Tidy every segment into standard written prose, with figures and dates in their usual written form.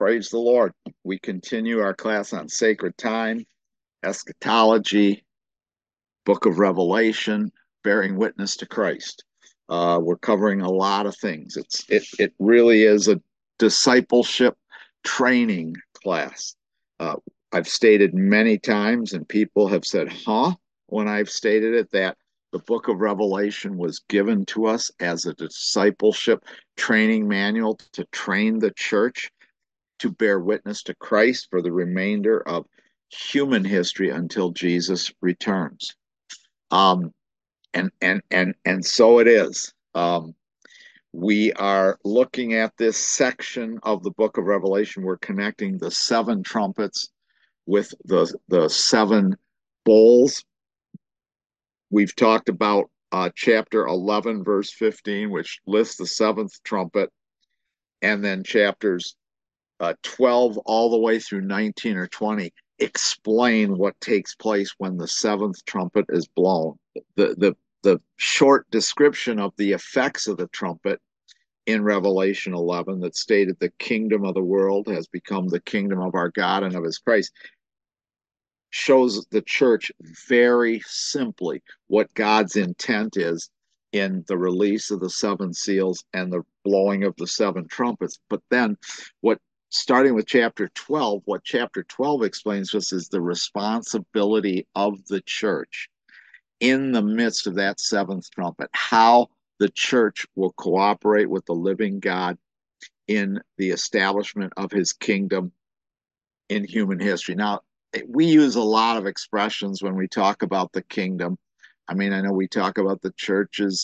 Praise the Lord. We continue our class on sacred time, eschatology, book of Revelation, bearing witness to Christ. We're covering a lot of things. It really is a discipleship training class. Uh, I've stated many times, and people have said, huh, when I've stated it, that the book of Revelation was given to us as a discipleship training manual to train the church to bear witness to Christ for the remainder of human history until Jesus returns. Um, and so it is. We are looking at this section of the book of Revelation. We're connecting the seven trumpets with the seven bowls. We've talked about chapter 11, verse 15, which lists the seventh trumpet, and then chapters 12 all the way through 19 or 20 explain what takes place when the seventh trumpet is blown. The short description of the effects of the trumpet in Revelation 11 that stated the kingdom of the world has become the kingdom of our God and of his Christ shows the church very simply what God's intent is in the release of the seven seals and the blowing of the seven trumpets. But then what starting with chapter 12, what chapter 12 explains to us is the responsibility of the church in the midst of that seventh trumpet, how the church will cooperate with the living God in the establishment of his kingdom in human history. Now, we use a lot of expressions when we talk about the kingdom. I mean, I know we talk about the churches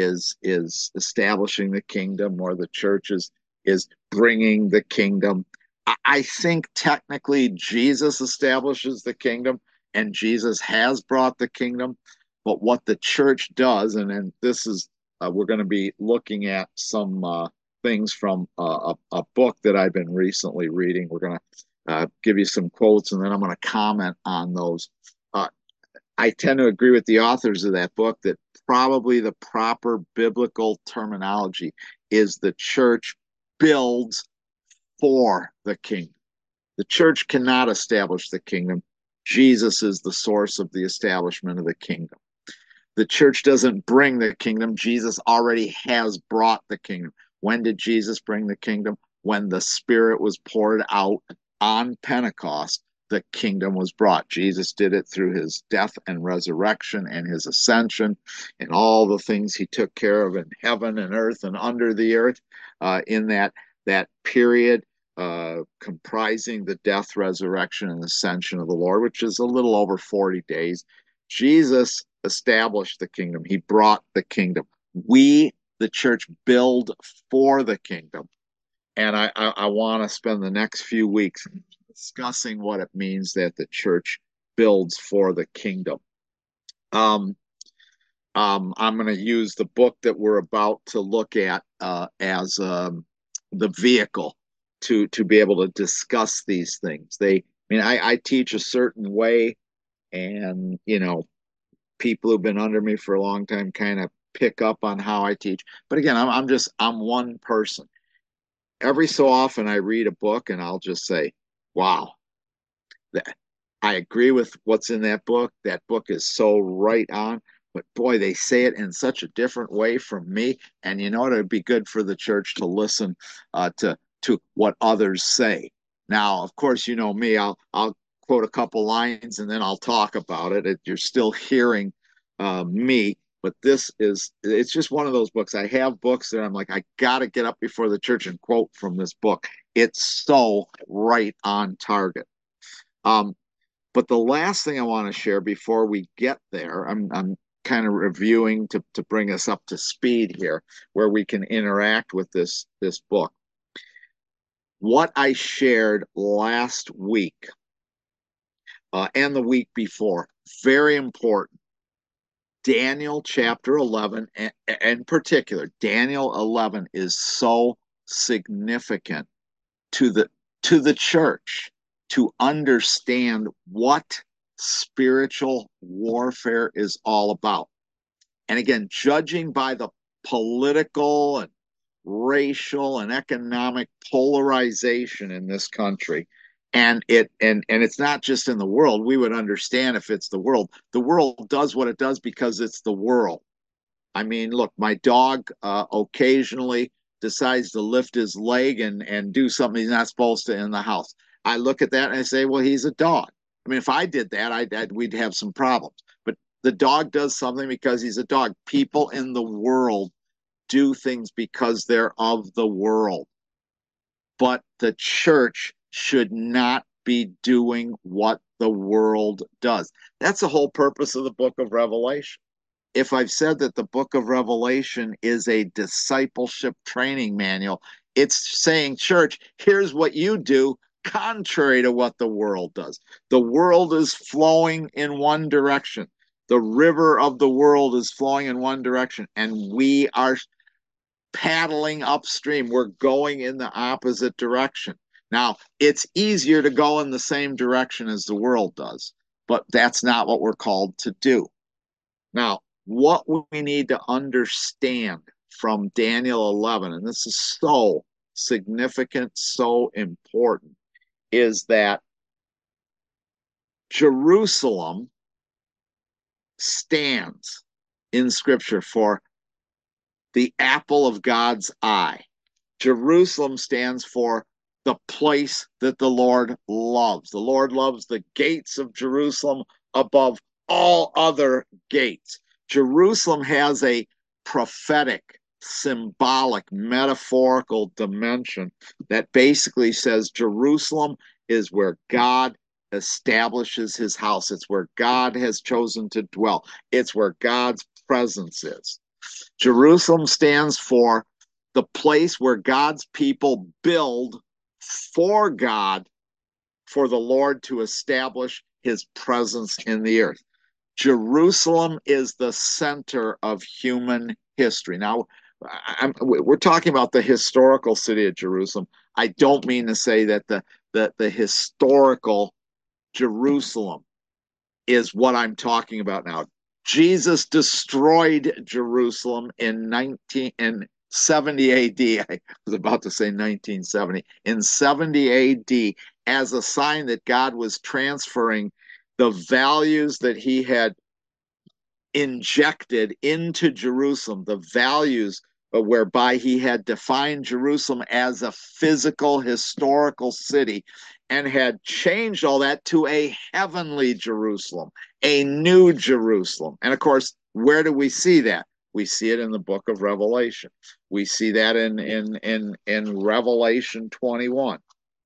is establishing the kingdom, or the churches is bringing the kingdom. I think technically Jesus establishes the kingdom, and Jesus has brought the kingdom. But what the church does, and this is we're going to be looking at some things from a book that I've been recently reading. We're going to give you some quotes, and then I'm going to comment on those. Uh, I tend to agree with the authors of that book that probably the proper biblical terminology is the church builds for the kingdom. The church cannot establish the kingdom. Jesus is the source of the establishment of the kingdom. The church doesn't bring the kingdom. Jesus already has brought the kingdom. When did Jesus bring the kingdom? When the Spirit was poured out on Pentecost, the kingdom was brought. Jesus did it through his death and resurrection and his ascension and all the things he took care of in heaven and earth and under the earth in that period comprising the death, resurrection, and ascension of the Lord, which is a little over 40 days. Jesus established the kingdom. He brought the kingdom. We, the church, build for the kingdom. And I want to spend the next few weeks discussing what it means that the church builds for the kingdom. I'm going to use the book that we're about to look at as the vehicle to be able to discuss these things. I teach a certain way, and people who've been under me for a long time kind of pick up on how I teach. But again, I'm one person. Every so often I read a book and I'll just say, wow, that I agree with what's in that book. That book is so right on. But boy, they say it in such a different way from me. And you know what? It'd be good for the church to listen to what others say. Now, of course, you know me. I'll quote a couple lines and then I'll talk about it. You're still hearing me, but it's just one of those books. I have books that I'm like, I got to get up before the church and quote from this book. It's so right on target. Um, but the last thing I want to share before we get there, I'm kind of reviewing to bring us up to speed here, where we can interact with this book. What I shared last week and the week before, very important. Daniel chapter 11, and in particular, Daniel 11 is so significant to the church to understand what spiritual warfare is all about. And again, judging by the political and racial and economic polarization in this country. And it's not just in the world. We would understand if it's the world. The world does what it does because it's the world. I mean, look, my dog occasionally decides to lift his leg and do something he's not supposed to in the house. I look at that and I say, well, he's a dog. I mean, if I did that, we'd have some problems. But the dog does something because he's a dog. People in the world do things because they're of the world. But the church should not be doing what the world does. That's the whole purpose of the book of Revelation. If I've said that the book of Revelation is a discipleship training manual, it's saying, church, here's what you do contrary to what the world does. The world is flowing in one direction. The river of the world is flowing in one direction, and we are paddling upstream. We're going in the opposite direction. Now, it's easier to go in the same direction as the world does, but that's not what we're called to do. Now, what we need to understand from Daniel 11, and this is so significant, so important, is that Jerusalem stands in Scripture for the apple of God's eye. Jerusalem stands for the place that the Lord loves. The Lord loves the gates of Jerusalem above all other gates. Jerusalem has a prophetic, symbolic, metaphorical dimension that basically says Jerusalem is where God establishes his house. It's where God has chosen to dwell. It's where God's presence is. Jerusalem stands for the place where God's people build for God, for the Lord to establish his presence in the earth. Jerusalem is the center of human history. Now, we're talking about the historical city of Jerusalem. I don't mean to say that the historical Jerusalem is what I'm talking about now. Jesus destroyed Jerusalem in 70 AD. I was about to say 1970. In 70 AD, as a sign that God was transferring the values that he had injected into Jerusalem, the values whereby he had defined Jerusalem as a physical, historical city, and had changed all that to a heavenly Jerusalem, a new Jerusalem. And of course, where do we see that? We see it in the book of Revelation. We see that in Revelation 21.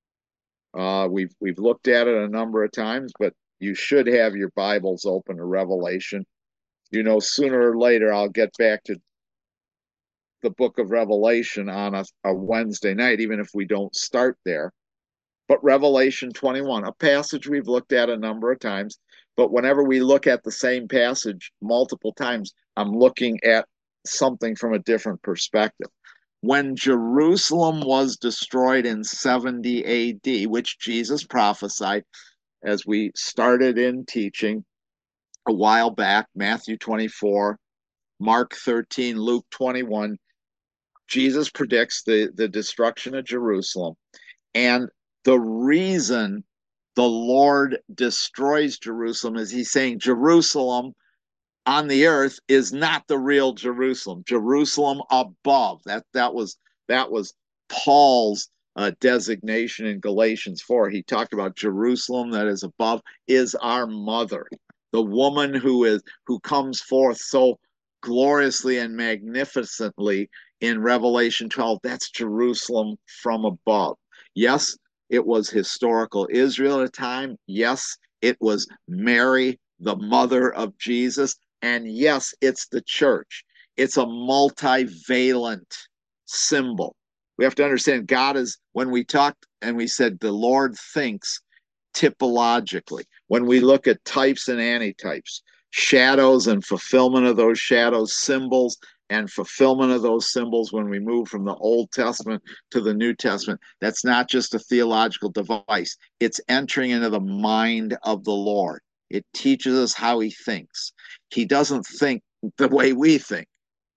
We've looked at it a number of times, but you should have your Bibles open to Revelation. You know, sooner or later, I'll get back to the book of Revelation on a Wednesday night, even if we don't start there. But Revelation 21, a passage we've looked at a number of times, but whenever we look at the same passage multiple times, I'm looking at something from a different perspective. When Jerusalem was destroyed in 70 AD, which Jesus prophesied as we started in teaching a while back, Matthew 24, Mark 13, Luke 21, Jesus predicts the destruction of Jerusalem. And the reason the Lord destroys Jerusalem is he's saying Jerusalem on the earth is not the real Jerusalem. Jerusalem above. That was Paul's designation in Galatians 4. He talked about Jerusalem that is above is our mother, the woman who comes forth so gloriously and magnificently in Revelation 12. That's Jerusalem from above. Yes, it was historical Israel at a time. Yes, it was Mary, the mother of Jesus. And yes, it's the church. It's a multivalent symbol. We have to understand God is, when we talked and we said the Lord thinks typologically, when we look at types and antitypes, shadows and fulfillment of those shadows, symbols and fulfillment of those symbols when we move from the Old Testament to the New Testament, that's not just a theological device. It's entering into the mind of the Lord. It teaches us how he thinks. He doesn't think the way we think.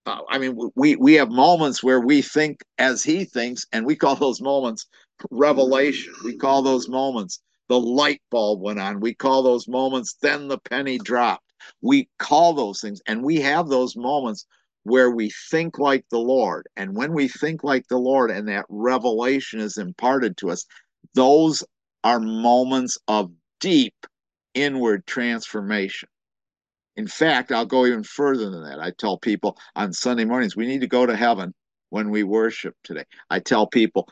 I mean, we have moments where we think as he thinks, and we call those moments revelation. We call those moments the light bulb went on. We call those moments then the penny dropped. We call those things, and we have those moments where we think like the Lord. And when we think like the Lord and that revelation is imparted to us, those are moments of deep inward transformation. In fact, I'll go even further than that. I tell people on Sunday mornings, we need to go to heaven when we worship today. I tell people,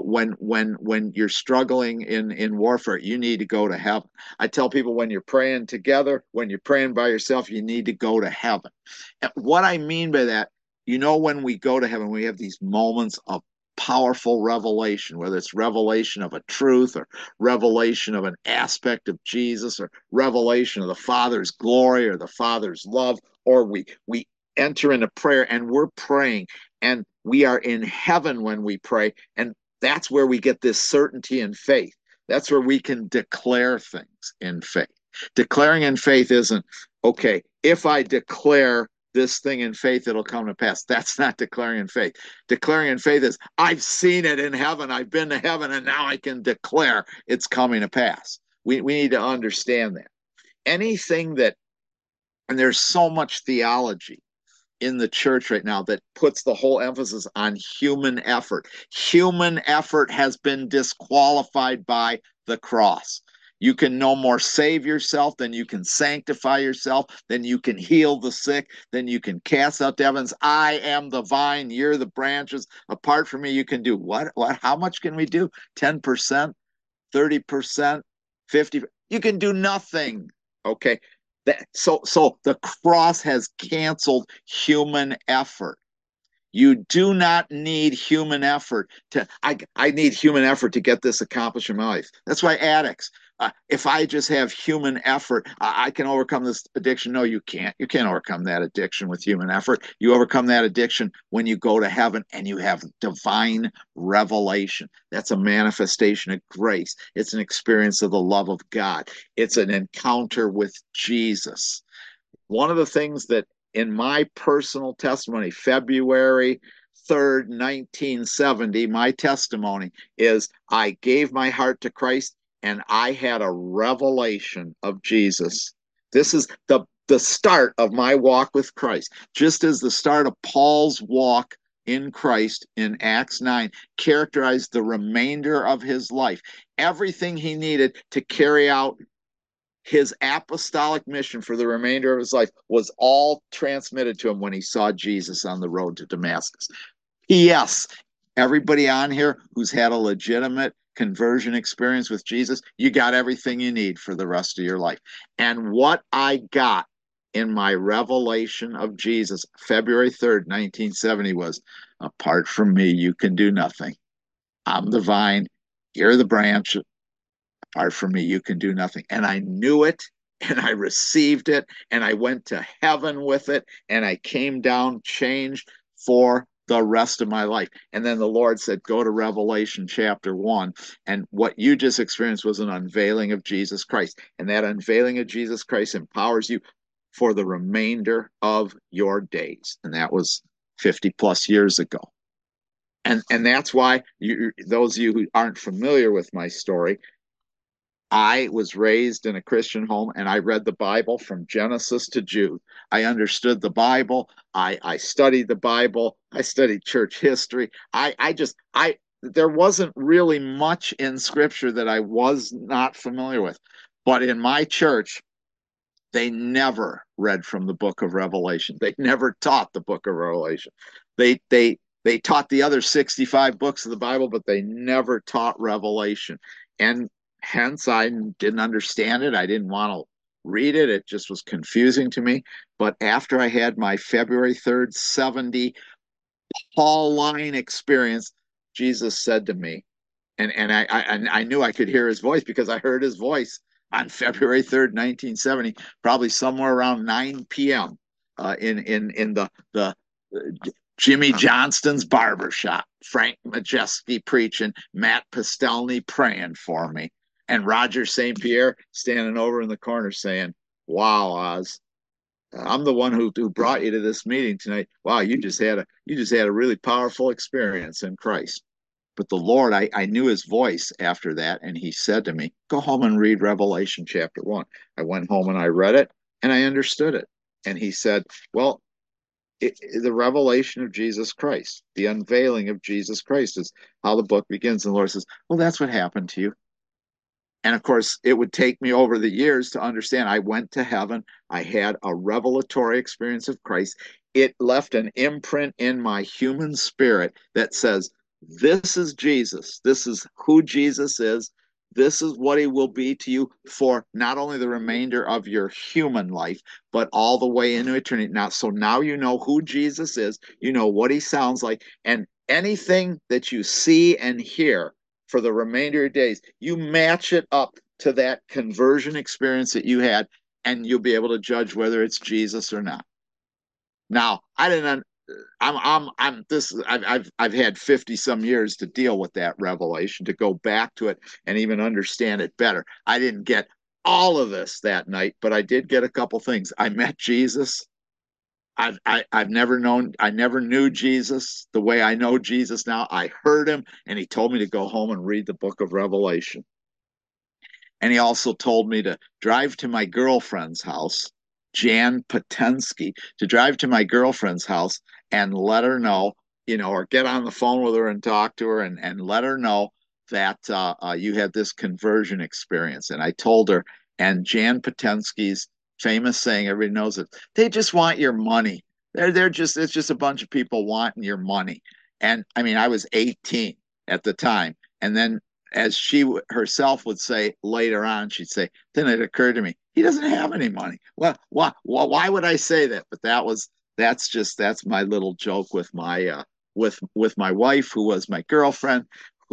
when you're struggling in warfare, you need to go to heaven. I tell people when you're praying together, when you're praying by yourself, you need to go to heaven. And what I mean by that, when we go to heaven, we have these moments of powerful revelation, whether it's revelation of a truth or revelation of an aspect of Jesus or revelation of the Father's glory or the Father's love, or we enter into prayer and we're praying and we are in heaven when we pray, and that's where we get this certainty in faith. That's where we can declare things in faith. Declaring in faith isn't, okay, if I declare this thing in faith, it'll come to pass. That's not declaring in faith. Declaring in faith is, I've seen it in heaven. I've been to heaven, and now I can declare it's coming to pass. We need to understand that. Anything that, and there's so much theology in the church right now that puts the whole emphasis on human effort. Human effort has been disqualified by the cross. You can no more save yourself than you can sanctify yourself, than you can heal the sick, than you can cast out demons. I am the vine, you're the branches. Apart from me, you can do what? How much can we do? 10%, 30%, 50%? You can do nothing. Okay. So the cross has canceled human effort. You do not need human effort to. I need human effort to get this accomplished in my life. That's why addicts. If I just have human effort, I can overcome this addiction. No, you can't. You can't overcome that addiction with human effort. You overcome that addiction when you go to heaven and you have divine revelation. That's a manifestation of grace. It's an experience of the love of God. It's an encounter with Jesus. One of the things that in my personal testimony, February 3rd, 1970, my testimony is I gave my heart to Christ and I had a revelation of Jesus. This is the start of my walk with Christ, just as the start of Paul's walk in Christ in Acts 9 characterized the remainder of his life. Everything he needed to carry out his apostolic mission for the remainder of his life was all transmitted to him when he saw Jesus on the road to Damascus. P.S. Everybody on here who's had a legitimate conversion experience with Jesus, you got everything you need for the rest of your life. And what I got in my revelation of Jesus, February 3rd, 1970, was, apart from me, you can do nothing. I'm the vine, you're the branch. Apart from me, you can do nothing. And I knew it and I received it and I went to heaven with it and I came down changed for the rest of my life. And then the Lord said, go to Revelation chapter 1. And what you just experienced was an unveiling of Jesus Christ. And that unveiling of Jesus Christ empowers you for the remainder of your days. And that was 50 plus years ago. And that's why those of you who aren't familiar with my story, I was raised in a Christian home and I read the Bible from Genesis to Jude. I understood the Bible. I studied the Bible. I studied church history. There wasn't really much in scripture that I was not familiar with. But in my church, they never read from the book of Revelation. They never taught the book of Revelation. They taught the other 65 books of the Bible, but they never taught Revelation. And hence I didn't understand it. I didn't want to read it. It just was confusing to me. But after I had my February 3rd, 70 Pauline experience, Jesus said to me, and I knew I could hear his voice because I heard his voice on February 3rd, 1970, probably somewhere around 9 p.m. In the Jimmy Johnston's barber shop, Frank Majeski preaching, Matt Pastelny praying for me, and Roger St. Pierre standing over in the corner saying, "Wow, Oz, I'm the one who brought you to this meeting tonight. Wow, you just had a really powerful experience in Christ. But the Lord, I knew his voice after that, and he said to me, go home and read Revelation chapter 1. I went home and I read it, and I understood it. And he said, well, the revelation of Jesus Christ, the unveiling of Jesus Christ is how the book begins. And the Lord says, well, that's what happened to you. And of course, it would take me over the years to understand. I went to heaven. I had a revelatory experience of Christ. It left an imprint in my human spirit that says, this is Jesus. This is who Jesus is. This is what he will be to you for not only the remainder of your human life, but all the way into eternity. Now, so now you know who Jesus is. You know what he sounds like. And anything that you see and hear for the remainder of your days. You match it up to that conversion experience that you had, and you'll be able to judge whether it's Jesus or not. Now, I didn't. I'm this. I've had 50 some years to deal with that revelation, to go back to it and even understand it better. I didn't get all of this that night, but I did get a couple things. I met Jesus. I've never known, I never knew Jesus the way I know Jesus now. I heard him, and he told me to go home and read the book of Revelation. And he also told me to drive to my girlfriend's house, Jan Potensky, to drive to my girlfriend's house and let her know, or get on the phone with her and talk to her, and let her know that you had this conversion experience. And I told her, and Jan Potensky's famous saying, everybody knows it, they just want your money. It's just a bunch of people wanting your money. And I mean, I was 18 at the time. And then, as she herself would say later on, she'd say, then it occurred to me, he doesn't have any money. Well, why would I say that? But that's my little joke with my with my wife, who was my girlfriend,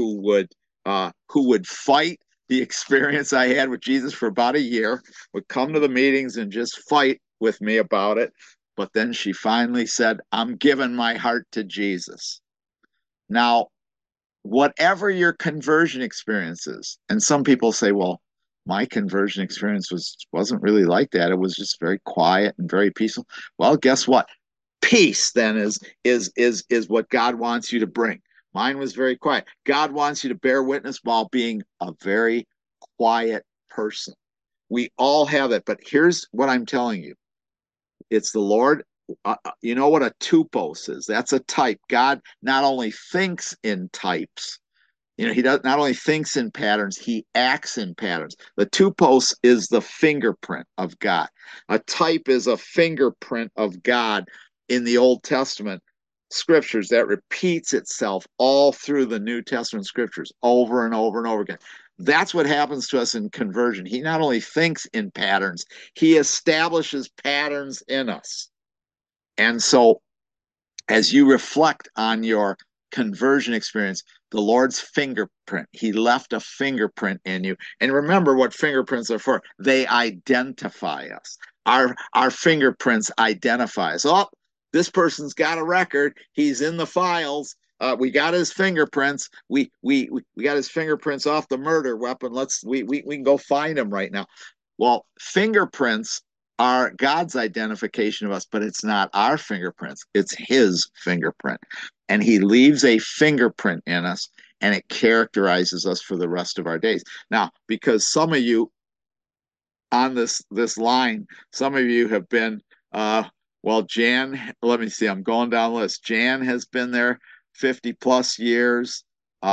who would fight the experience I had with Jesus for about a year, would come to the meetings and just fight with me about it. But then she finally said, I'm giving my heart to Jesus. Now, whatever your conversion experience is, and some people say, well, my conversion experience wasn't really like that. It was just very quiet and very peaceful. Well, guess what? Peace then is what God wants you to bring. Mine was very quiet. God wants you to bear witness while being a very quiet person. We all have it, but here's what I'm telling you. It's the Lord. You know what a tupos is? That's a type. God not only thinks in types, he does not only thinks in patterns, he acts in patterns. The tupos is the fingerprint of God. A type is a fingerprint of God in the Old Testament scriptures that repeats itself all through the New Testament scriptures over and over and over again. That's what happens to us in conversion. He not only thinks in patterns, he establishes patterns in us. And so, as you reflect on your conversion experience, the Lord's fingerprint, he left a fingerprint in you. And remember what fingerprints are for. They identify us. Our fingerprints identify us. Oh, this person's got a record. He's in the files. We got his fingerprints. We got his fingerprints off the murder weapon. We can go find him right now. Well, fingerprints are God's identification of us, but it's not our fingerprints. It's his fingerprint. And he leaves a fingerprint in us, and it characterizes us for the rest of our days. Now, because some of you on this line, some of you have been well, Jan, let me see, I'm going down the list. Jan has been there 50 plus years.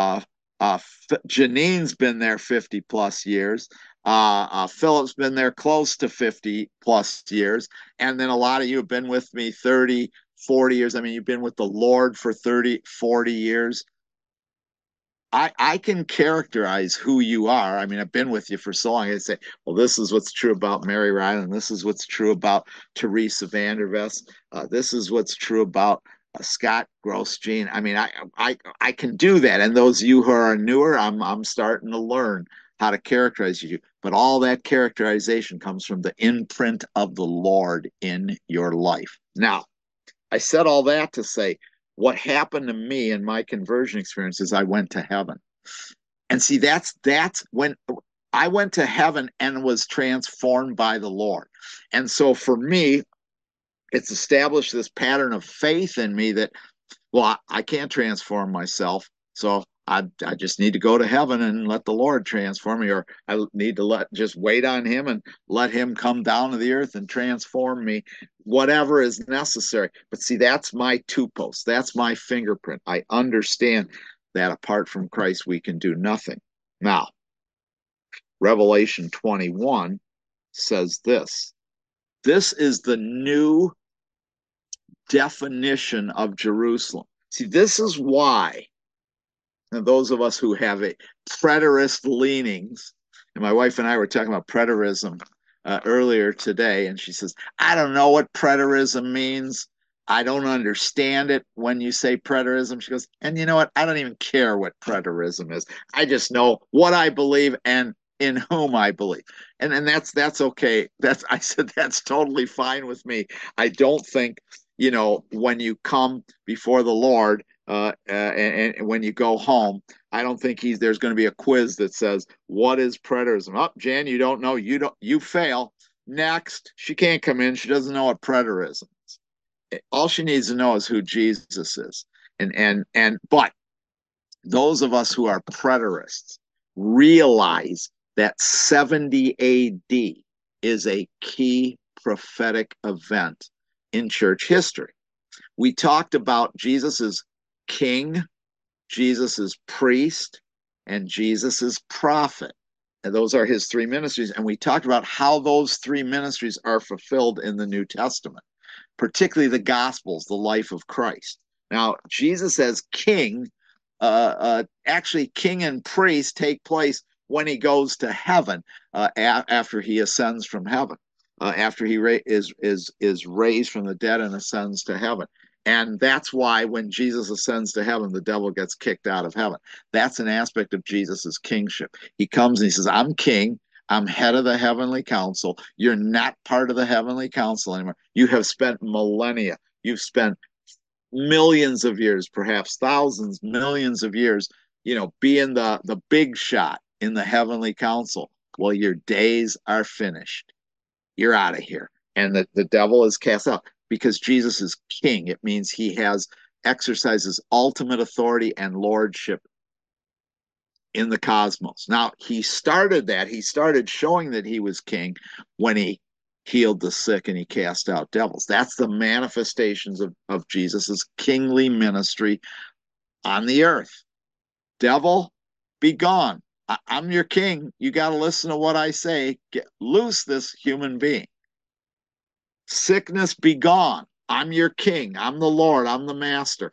Janine's been there 50 plus years. Philip's been there close to 50 plus years. And then a lot of you have been with me 30, 40 years. I mean, you've been with the Lord for 30, 40 years. I can characterize who you are. I mean, I've been with you for so long. I say, well, this is what's true about Mary Ryland. This is what's true about Teresa Vandervest. This is what's true about Scott Grosjean. I mean, I can do that. And those of you who are newer, I'm starting to learn how to characterize you. But all that characterization comes from the imprint of the Lord in your life. Now, I said all that to say, what happened to me in my conversion experience is I went to heaven. And see, that's when I went to heaven and was transformed by the Lord. And so for me, it's established this pattern of faith in me that, well, I can't transform myself. So I just need to go to heaven and let the Lord transform me, or I need to just wait on him and let him come down to the earth and transform me, whatever is necessary. But see, that's my two post. That's my fingerprint. I understand that apart from Christ, we can do nothing. Now, Revelation 21 says this. This is the new definition of Jerusalem. See, this is why, and those of us who have a preterist leanings, and my wife and I were talking about preterism earlier today, and she says, I don't know what preterism means. I don't understand it when you say preterism. She goes, and you know what? I don't even care what preterism is. I just know what I believe and in whom I believe. And that's okay. I said that's totally fine with me. I don't think, when you come before the Lord, and when you go home, I don't think there's going to be a quiz that says, what is preterism? Oh, Jan, you don't know. You fail. Next. She can't come in. She doesn't know what preterism is. All she needs to know is who Jesus is. But those of us who are preterists realize that 70 AD is a key prophetic event in church history. We talked about Jesus as king, Jesus is priest, and Jesus is prophet. And those are his three ministries. And we talked about how those three ministries are fulfilled in the New Testament, particularly the Gospels, the life of Christ. Now, Jesus as king, actually, king and priest take place when he goes to heaven, after he ascends from heaven, after he is raised from the dead and ascends to heaven. And that's why when Jesus ascends to heaven, the devil gets kicked out of heaven. That's an aspect of Jesus's kingship. He comes and he says, I'm king. I'm head of the heavenly council. You're not part of the heavenly council anymore. You have spent millennia. You've spent millions of years, perhaps thousands, millions of years, being the big shot in the heavenly council. Well, your days are finished. You're out of here. And the devil is cast out because Jesus is king. It means he exercises ultimate authority and lordship in the cosmos. Now, he started that. He started showing that he was king when he healed the sick and he cast out devils. That's the manifestations of Jesus's kingly ministry on the earth. Devil, be gone. I'm your king. You got to listen to what I say. Loose this human being. Sickness, be gone. I'm your king. I'm the Lord. I'm the master.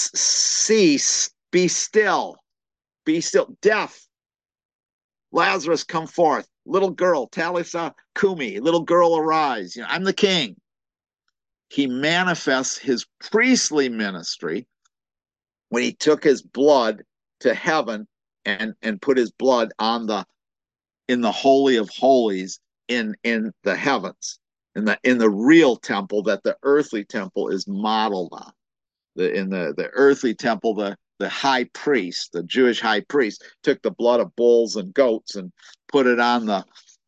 Cease. Be still. Be still. Death. Lazarus, come forth. Little girl, Talitha Kumi. Little girl, arise. I'm the king. He manifests his priestly ministry when he took his blood to heaven and put his blood in the holy of holies in the heavens, in the real temple that the earthly temple is modeled on. In the earthly temple, the high priest, the Jewish high priest, took the blood of bulls and goats and put it on the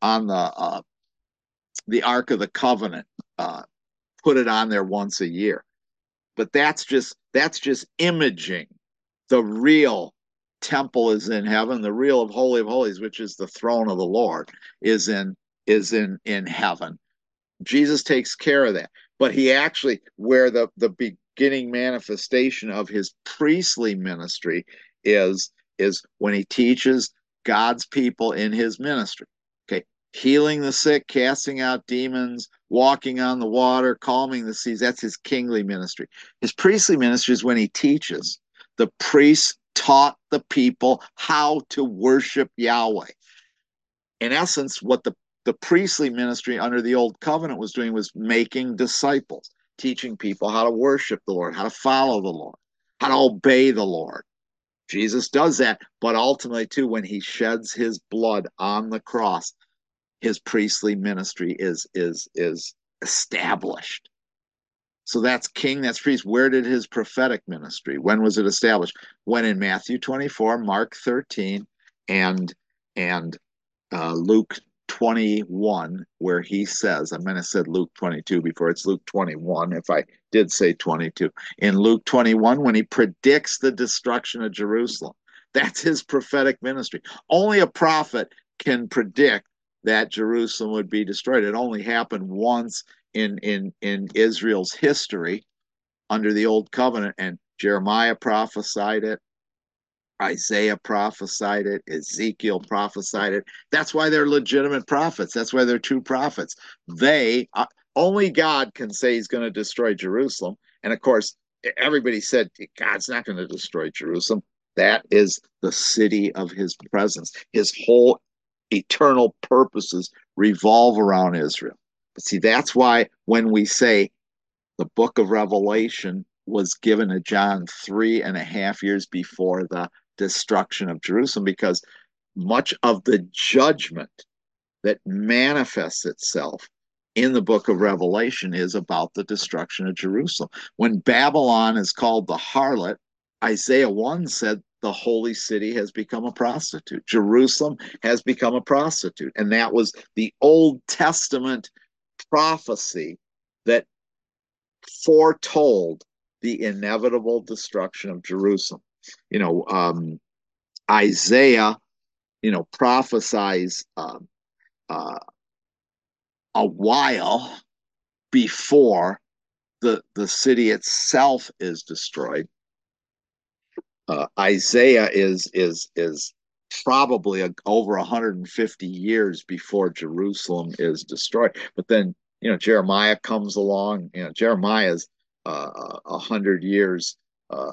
Ark of the Covenant, put it on there once a year. But that's just imaging. The real temple is in heaven. The real Holy of Holies, which is the throne of the Lord, is in heaven. Jesus takes care of that. But he actually, where the beginning manifestation of his priestly ministry is when he teaches God's people in his ministry. Okay. Healing the sick, casting out demons, walking on the water, calming the seas. That's his kingly ministry. His priestly ministry is when he teaches. The priests taught the people how to worship Yahweh. In essence, what the priestly ministry under the old covenant was doing was making disciples, teaching people how to worship the Lord, how to follow the Lord, how to obey the Lord. Jesus does that, but ultimately, too, when he sheds his blood on the cross, his priestly ministry is established. So that's king, that's priest. Where did his prophetic ministry? When was it established? When in Matthew 24, Mark 13, and Luke 21, where he says, I meant to said Luke 22 before, it's Luke 21, if I did say 22. In Luke 21, when he predicts the destruction of Jerusalem, that's his prophetic ministry. Only a prophet can predict that Jerusalem would be destroyed. It only happened once in Israel's history under the old covenant, and Jeremiah prophesied it, Isaiah prophesied it, Ezekiel prophesied it. That's why they're legitimate prophets. That's why they're true prophets. They only God can say he's going to destroy Jerusalem. And of course, everybody said God's not going to destroy Jerusalem. That is the city of his presence. His whole eternal purposes revolve around Israel. But see, that's why when we say the book of Revelation was given to John 3.5 years before the destruction of Jerusalem, because much of the judgment that manifests itself in the book of Revelation is about the destruction of Jerusalem. When Babylon is called the harlot, Isaiah 1 said the holy city has become a prostitute. Jerusalem has become a prostitute. And that was the Old Testament prophecy that foretold the inevitable destruction of Jerusalem. Isaiah, prophesies a while before the city itself is destroyed. Isaiah is probably over 150 years before Jerusalem is destroyed. But then Jeremiah comes along. Jeremiah's 100 years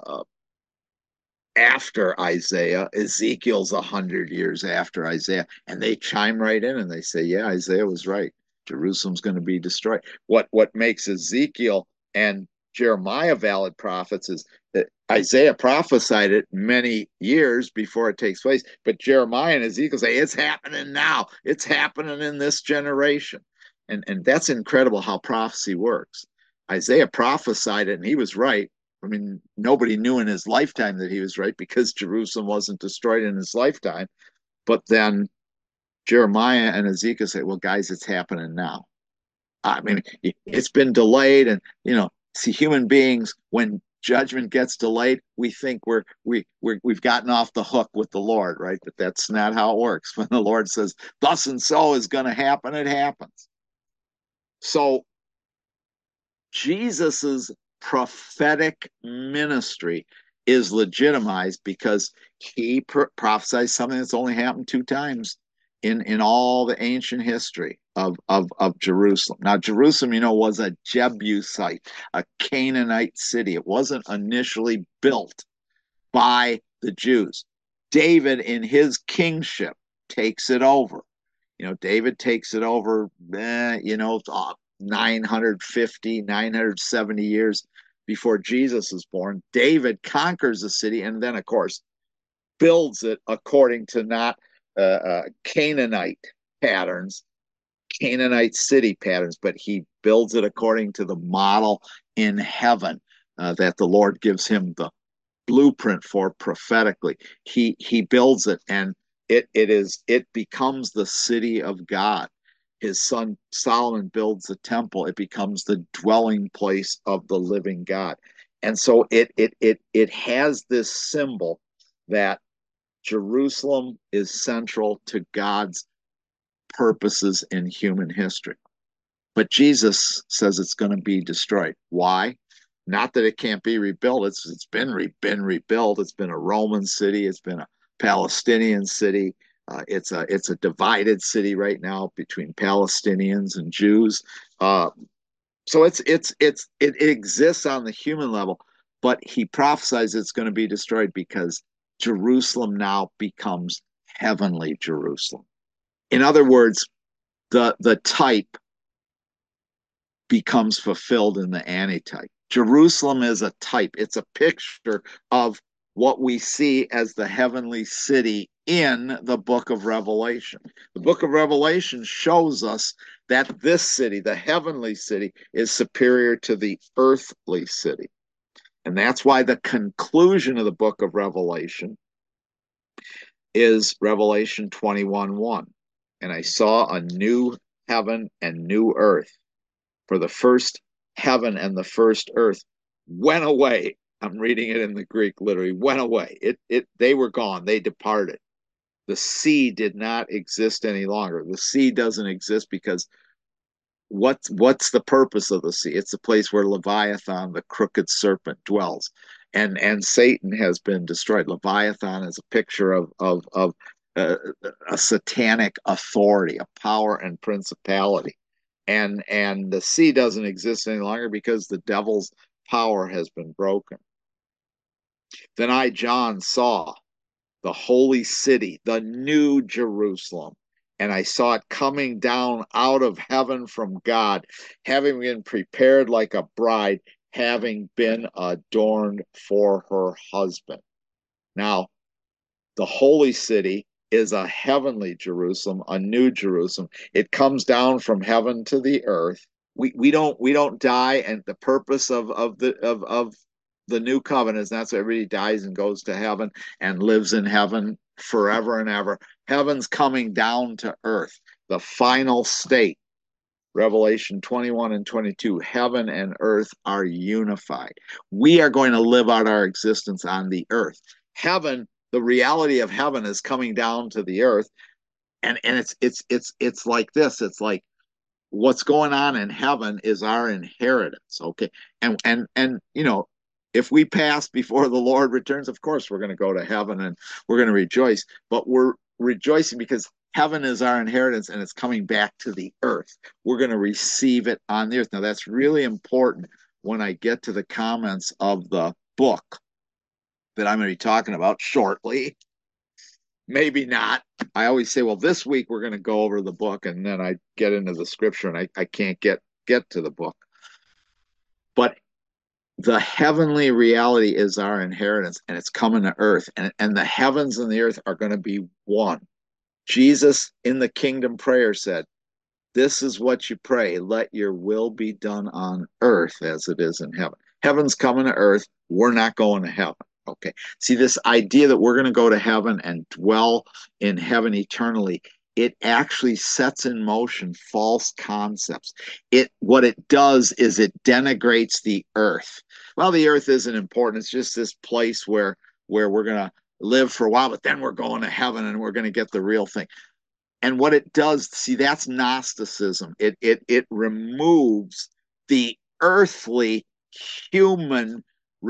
after Isaiah. Ezekiel's 100 years after Isaiah, and they chime right in and they say, "Yeah, Isaiah was right. Jerusalem's going to be destroyed." What makes Ezekiel and Jeremiah valid prophets is that Isaiah prophesied it many years before it takes place, but Jeremiah and Ezekiel say it's happening now. It's happening in this generation, and that's incredible how prophecy works. Isaiah prophesied it, and he was right. I mean, nobody knew in his lifetime that he was right because Jerusalem wasn't destroyed in his lifetime. But then Jeremiah and Ezekiel say, well, guys, it's happening now. I mean, it's been delayed. And, see, human beings, when judgment gets delayed, we think we've gotten off the hook with the Lord, right? But that's not how it works. When the Lord says, thus and so is going to happen, it happens. So Jesus's prophetic ministry is legitimized because he prophesied something that's only happened 2 times in all the ancient history of Jerusalem. Now, Jerusalem, was a Jebusite, a Canaanite city. It wasn't initially built by the Jews. David, in his kingship, takes it over. David takes it over, 950, 970 years before Jesus is born. David conquers the city and then, of course, builds it according to not Canaanite patterns, Canaanite city patterns, but he builds it according to the model in heaven that the Lord gives him the blueprint for prophetically. He builds it, and it becomes the city of God. His son Solomon builds the temple. It becomes the dwelling place of the living God. And so it has this symbol that Jerusalem is central to God's purposes in human history. But Jesus says it's going to be destroyed. Why? Not that it can't be rebuilt. It's been rebuilt. It's been a Roman city. It's been a Palestinian city. It's a divided city right now between Palestinians and Jews. So it exists on the human level, but he prophesies it's going to be destroyed because Jerusalem now becomes heavenly Jerusalem. In other words, the type becomes fulfilled in the antitype. Jerusalem is a type. It's a picture of what we see as the heavenly city in the book of Revelation. The book of Revelation shows us that this city, the heavenly city, is superior to the earthly city. And that's why the conclusion of the book of Revelation is Revelation 21:1. And I saw a new heaven and new earth. For the first heaven and the first earth went away. I'm reading it in the Greek, literally went away. They were gone. They departed. The sea did not exist any longer. The sea doesn't exist because what's the purpose of the sea? It's the place where Leviathan, the crooked serpent, dwells. And Satan has been destroyed. Leviathan is a picture of uh, a satanic authority, a power and principality. And the sea doesn't exist any longer because the devil's power has been broken. Then I, John, saw the holy city, the new Jerusalem. And I saw it coming down out of heaven from God, having been prepared like a bride, having been adorned for her husband. Now, the holy city is a heavenly Jerusalem, a new Jerusalem. It comes down from heaven to the earth. We don't die, and the purpose of the new covenant is that's why everybody dies and goes to heaven and lives in heaven forever and ever. Heaven's coming down to earth, the final state. Revelation 21 and 22, heaven and earth are unified. We are going to live out our existence on the earth. Heaven, the reality of heaven is coming down to the earth, and it's like this. It's like what's going on in heaven is our inheritance. Okay. And if we pass before the Lord returns, of course we're going to go to heaven and we're going to rejoice, but we're rejoicing because heaven is our inheritance and it's coming back to the earth. We're going to receive it on the earth. Now that's really important when I get to the comments of the book that I'm going to be talking about shortly. Maybe not. I always say, well, this week we're going to go over the book, and then I get into the scripture, and I can't get to the book. But the heavenly reality is our inheritance, and it's coming to earth, and the heavens and the earth are going to be one. Jesus in the kingdom prayer said, "This is what you pray: let your will be done on earth as it is in heaven." Heaven's coming to earth. We're not going to heaven. Okay. See, this idea that we're going to go to heaven and dwell in heaven eternally, it actually sets in motion false concepts. What it does is it denigrates the earth. Well, the earth isn't important. It's just this place where we're going to live for a while, but then we're going to heaven and we're going to get the real thing. And what it does, see, that's Gnosticism. It removes the earthly human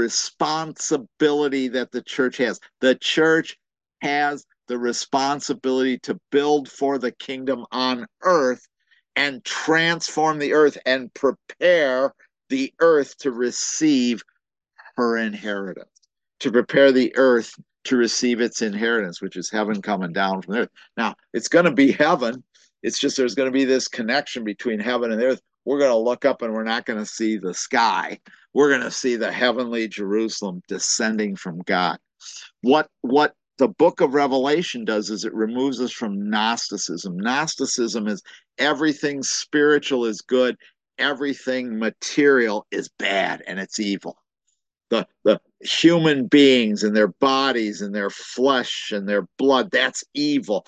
responsibility that the church has. The church has the responsibility to build for the kingdom on earth and transform the earth and prepare the earth to receive her inheritance, to prepare the earth to receive its inheritance, which is heaven coming down from the earth. Now, it's going to be heaven. It's just there's going to be this connection between heaven and the earth. We're going to look up and we're not going to see the sky. We're going to see the heavenly Jerusalem descending from God. What the book of Revelation does is it removes us from Gnosticism. Gnosticism is everything spiritual is good, everything material is bad and it's evil. The human beings and their bodies and their flesh and their blood, that's evil.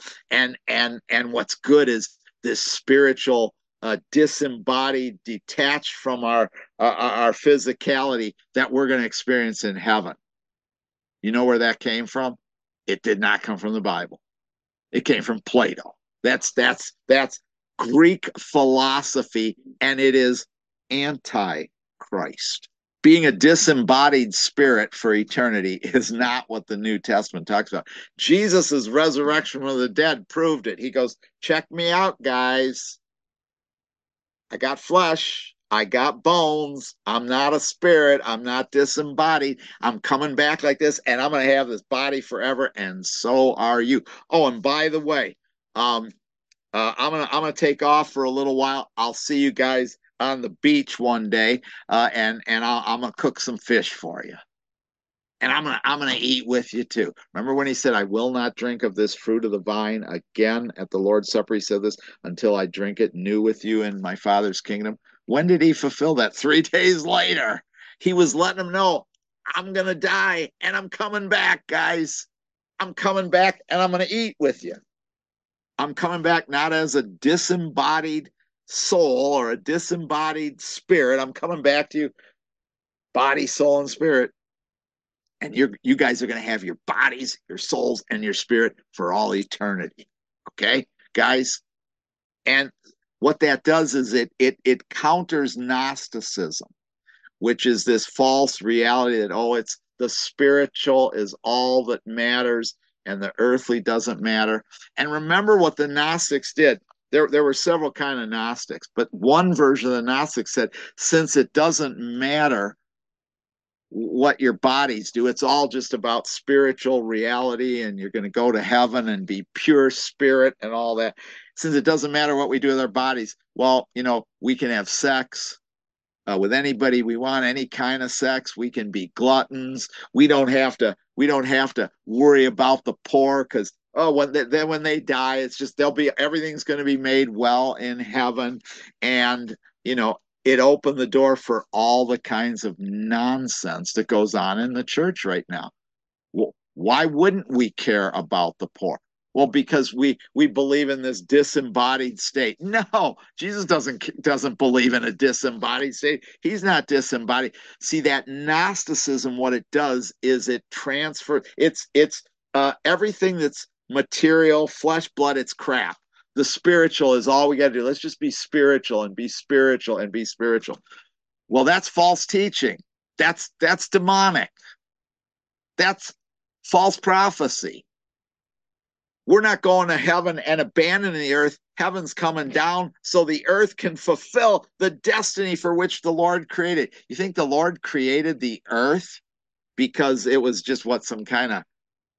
And what's good is this spiritual disembodied, detached from our physicality that we're going to experience in heaven. You know where that came from? It did not come from the Bible. It came from Plato. That's Greek philosophy, and it is anti-Christ. Being a disembodied spirit for eternity is not what the New Testament talks about. Jesus' resurrection from the dead proved it. He goes, check me out, guys. I got flesh. I got bones. I'm not a spirit. I'm not disembodied. I'm coming back like this, and I'm going to have this body forever, and so are you. Oh, and by the way, I'm gonna take off for a little while. I'll see you guys on the beach one day, and I'm gonna cook some fish for you, and I'm gonna eat with you too. Remember when he said, "I will not drink of this fruit of the vine again at the Lord's Supper"? He said this until I drink it new with you in my Father's kingdom. When did he fulfill that? 3 days later. He was letting them know, "I'm gonna die and I'm coming back, guys. I'm coming back and I'm gonna eat with you." I'm coming back not as a disembodied soul or a disembodied spirit. I'm coming back to you, body, soul, and spirit. And you guys are going to have your bodies, your souls, and your spirit for all eternity. Okay, guys? And what that does is it counters Gnosticism, which is this false reality that, oh, it's the spiritual is all that matters and the earthly doesn't matter. And remember what the Gnostics did. There were several kind of Gnostics, but one version of the Gnostics said, since it doesn't matter what your bodies do, it's all just about spiritual reality, and you're going to go to heaven and be pure spirit and all that. Since it doesn't matter what we do with our bodies, well, we can have sex, with anybody we want, any kind of sex. We can be gluttons. We don't have to worry about the poor, because when they die, it's just everything's going to be made well in heaven. And it opened the door for all the kinds of nonsense that goes on in the church right now. Well, why wouldn't we care about the poor? Well, because we believe in this disembodied state. No, Jesus doesn't believe in a disembodied state. He's not disembodied. See, that Gnosticism, what it does is it transfers. It's everything that's material, flesh, blood. It's crap. The spiritual is all we got to do. Let's just be spiritual and be spiritual and be spiritual. Well, that's false teaching. That's demonic. That's false prophecy. We're not going to heaven and abandoning the earth. Heaven's coming down so the earth can fulfill the destiny for which the Lord created. You think the Lord created the earth because it was just some kind of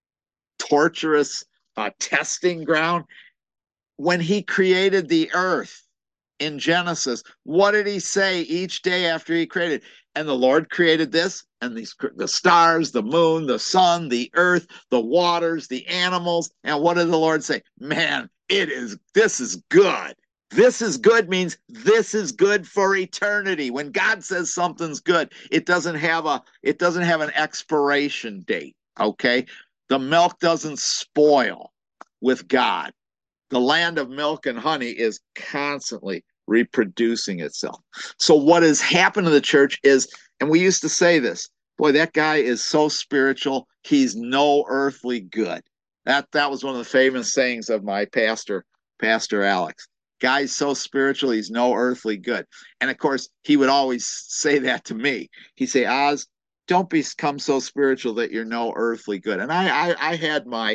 torturous testing ground? When he created the earth in Genesis, what did he say each day after he created? And the Lord created this, and the stars, the moon, the sun, the earth, the waters, the animals. And what did the Lord say? Man, this is good. This is good means this is good for eternity. When God says something's good, it doesn't have an expiration date. Okay? The milk doesn't spoil with God. The land of milk and honey is constantly reproducing itself. So what has happened to the church is, and we used to say this, boy, that guy is so spiritual, he's no earthly good. That was one of the famous sayings of my pastor, Pastor Alex. Guy's so spiritual, he's no earthly good. And of course, he would always say that to me. He'd say, Oz, don't become so spiritual that you're no earthly good. And I had my,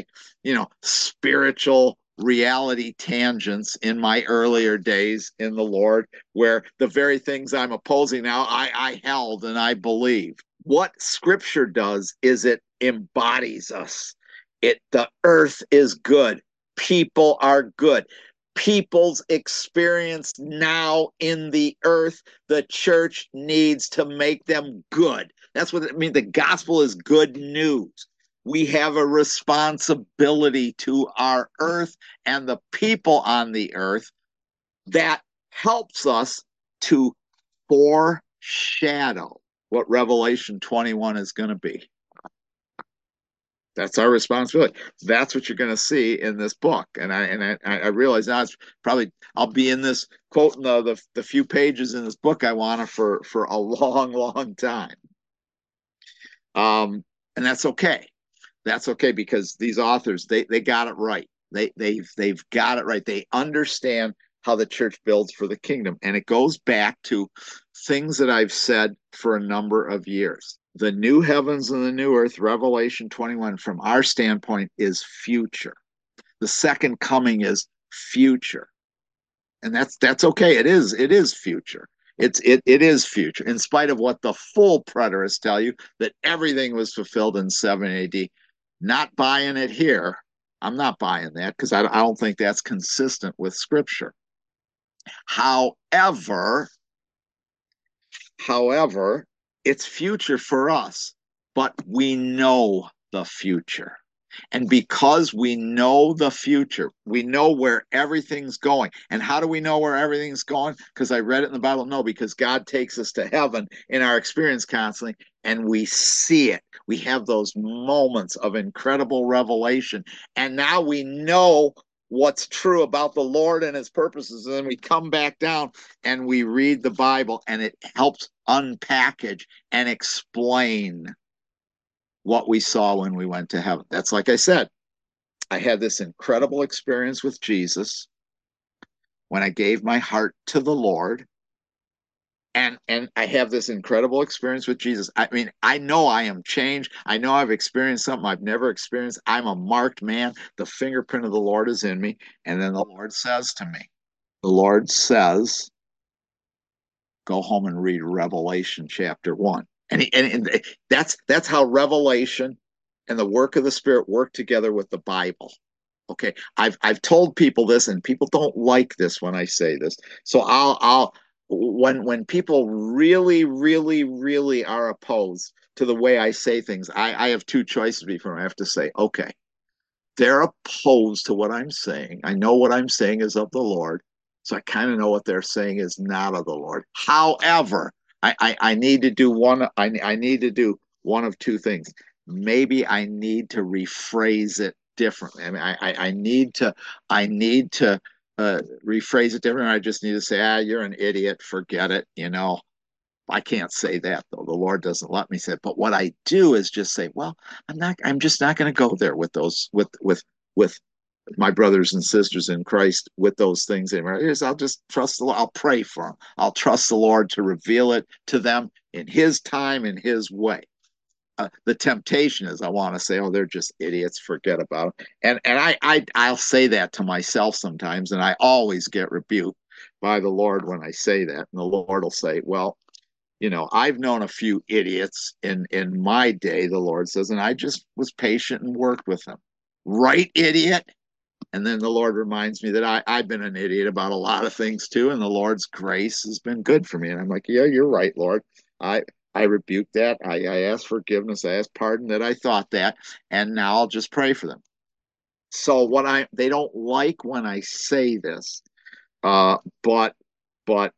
spiritual reality tangents in my earlier days in the Lord, where the very things I'm opposing now, I held and I believed. What Scripture does is it embodies us. The earth is good. People are good. People's experience now in the earth, the church needs to make them good. That's what it means. The gospel is good news. We have a responsibility to our earth and the people on the earth that helps us to foreshadow what Revelation 21 is going to be. That's our responsibility. That's what you're going to see in this book. And I realize now it's probably, I'll be in this quoting the few pages in this book I want to for a long, long time. And that's okay. That's okay, because these authors, they got it right. They've got it right. They understand how the church builds for the kingdom. And it goes back to things that I've said for a number of years. The new heavens and the new earth, Revelation 21, from our standpoint, is future. The second coming is future. And that's okay. It is future. It is future, in spite of what the full preterists tell you, that everything was fulfilled in 7 AD. Not buying it here. I'm not buying that, because I don't think that's consistent with Scripture. However, it's future for us, but we know the future. And because we know the future, we know where everything's going. And how do we know where everything's going? Because I read it in the Bible? No, because God takes us to heaven in our experience constantly, and we see it. We have those moments of incredible revelation. And now we know what's true about the Lord and his purposes. And then we come back down and we read the Bible, and it helps unpackage and explain what we saw when we went to heaven. That's like I said, I had this incredible experience with Jesus when I gave my heart to the Lord. And I have this incredible experience with Jesus. I mean, I know I am changed. I know I've experienced something I've never experienced. I'm a marked man. The fingerprint of the Lord is in me. And then the Lord says to me, the Lord says, go home and read Revelation chapter 1. And that's how Revelation and the work of the Spirit work together with the Bible. Okay, I've told people this, and people don't like this when I say this. So I'll when people really, really, really are opposed to the way I say things, I have two choices before them. I have to say, okay, they're opposed to what I'm saying. I know what I'm saying is of the Lord, so I kind of know what they're saying is not of the Lord. However, I need to do one. I need to do one of two things. Maybe I need to rephrase it differently. I mean, I need to rephrase it differently. I just need to say, you're an idiot. Forget it. I can't say that though. The Lord doesn't let me say it. But what I do is just say, well, I'm just not going to go there with those, with my brothers and sisters in Christ with those things anymore. I'll just trust the Lord. I'll pray for them. I'll trust the Lord to reveal it to them in his time, in his way. The temptation is I want to say, oh, they're just idiots. Forget about it. I'll say that to myself sometimes, and I always get rebuked by the Lord when I say that. And the Lord will say, well, I've known a few idiots in my day, the Lord says, and I just was patient and worked with them. Right, idiot? And then the Lord reminds me that I've been an idiot about a lot of things too, and the Lord's grace has been good for me. And I'm like, yeah, you're right, Lord. I I rebuke that. I ask forgiveness. I ask pardon that I thought that, and now I'll just pray for them. So they don't like when I say this, uh, but but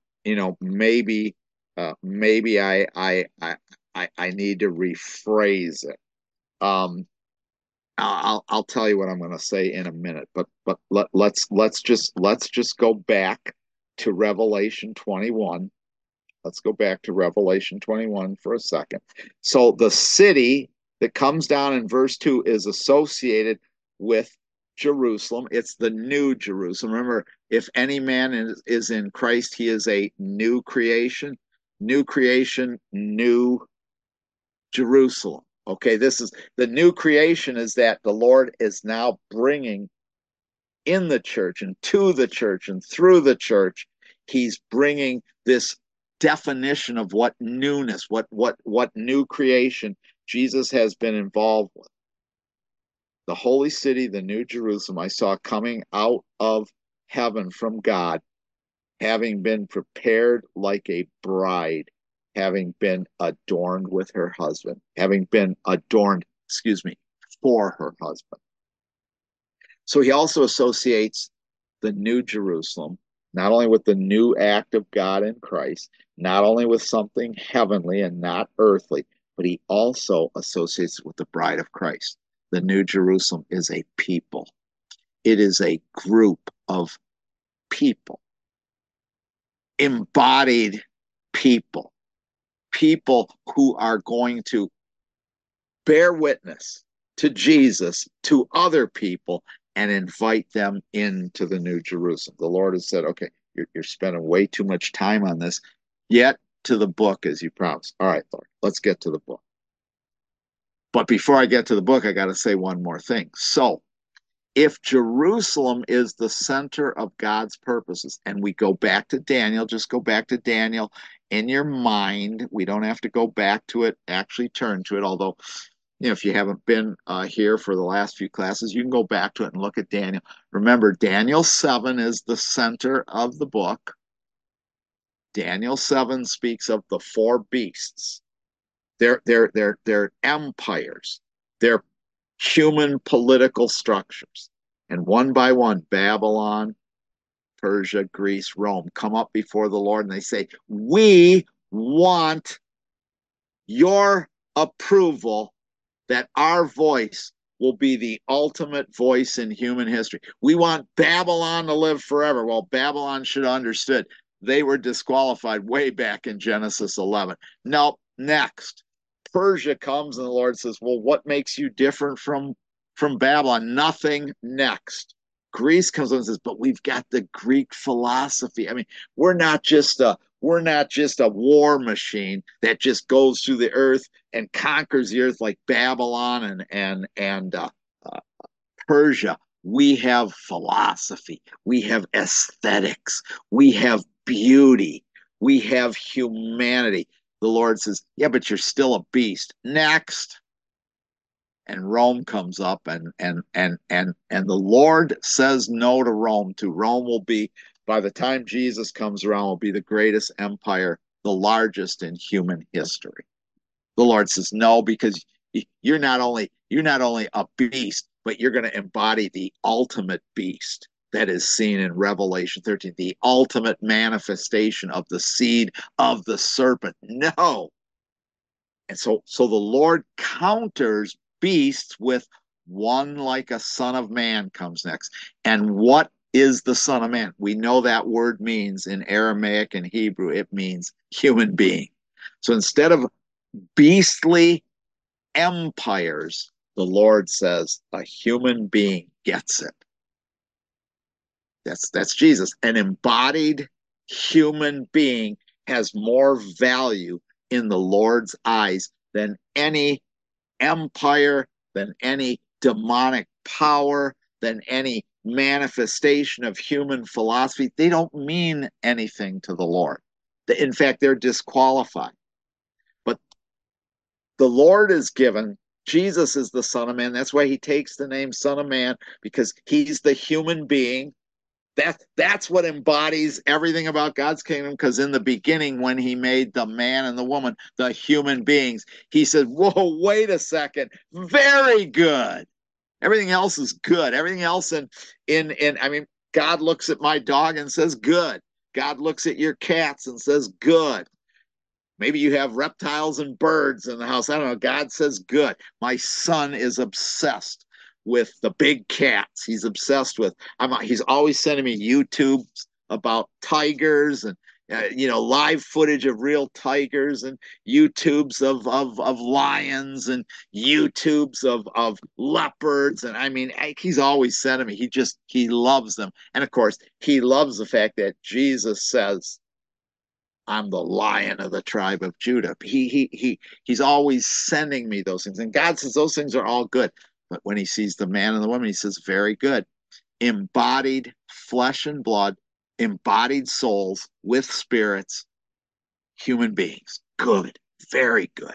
maybe I need to rephrase it. Um, I'll tell you what I'm going to say in a minute, but let's just go back to Revelation 21. Let's go back to Revelation 21 for a second. So the city that comes down in verse 2 is associated with Jerusalem. It's the new Jerusalem. Remember, if any man is in Christ, he is a new creation. New creation, new Jerusalem. Okay, this is the new creation, is that the Lord is now bringing in the church and to the church and through the church. He's bringing this definition of what newness, what new creation Jesus has been involved with. The holy city, the new Jerusalem, I saw coming out of heaven from God, having been prepared like a bride, having been adorned with her husband, having been adorned, excuse me, for her husband. So he also associates the new Jerusalem not only with the new act of God in Christ, not only with something heavenly and not earthly, but he also associates it with the bride of Christ. The new Jerusalem is a people, it is a group of people, embodied people, people who are going to bear witness to Jesus to other people and invite them into the new Jerusalem. The Lord has said, okay, you're spending way too much time on this. Get to the book as you promised. All right, Lord, let's get to the book. But before I get to the book, I got to say one more thing. So, if Jerusalem is the center of God's purposes, and we go back to Daniel, just go back to Daniel in your mind. We don't have to go back to it, actually turn to it, although if you haven't been here for the last few classes, you can go back to it and look at Daniel. Remember, Daniel 7 is the center of the book. Daniel 7 speaks of the four beasts. They're empires. They're human political structures. And one by one, Babylon, Persia, Greece, Rome come up before the Lord and they say, we want your approval that our voice will be the ultimate voice in human history. We want Babylon to live forever. Well, Babylon should have understood they were disqualified way back in Genesis 11. Now, next, Persia comes and the Lord says, well, what makes you different from Babylon? Nothing. Next. Greece comes and says, but we've got the Greek philosophy. I mean, we're not just a war machine that just goes through the earth and conquers the earth like Babylon and Persia. We have philosophy. We have aesthetics. We have beauty. We have humanity. The Lord says, yeah, but you're still a beast. Next. And Rome comes up and the Lord says no to Rome too. Rome will be, by the time Jesus comes around, will be the greatest empire, the largest in human history. The Lord says no, because you're not only a beast, but you're going to embody the ultimate beast that is seen in Revelation 13, the ultimate manifestation of the seed of the serpent. No. And so the Lord counters beasts with one like a son of man comes next. And what is the son of man? We know that word means in Aramaic and Hebrew, it means human being. So instead of beastly empires, the Lord says a human being gets it. That's Jesus. An embodied human being has more value in the Lord's eyes than any empire, than any demonic power, than any manifestation of human philosophy. They don't mean anything to the Lord. In fact, they're disqualified. But the Lord is given, Jesus is the Son of Man. That's why he takes the name Son of Man, because he's the human being. That's what embodies everything about God's kingdom, because in the beginning, when he made the man and the woman, the human beings, he said, whoa, wait a second, very good. Everything else is good. Everything else in I mean, God looks at my dog and says good. God looks at your cats and says good. Maybe you have reptiles and birds in the house. I don't know. God says good. My son is obsessed with the big cats. He's obsessed with. He's always sending me YouTube about tigers and live footage of real tigers and YouTubes of lions and YouTubes of leopards. And I mean, he's always sending me. He loves them. And of course, he loves the fact that Jesus says, I'm the Lion of the tribe of Judah. He's always sending me those things. And God says those things are all good. But when he sees the man and the woman, he says, very good. Embodied flesh and blood, embodied souls with spirits, human beings. Good. Very good.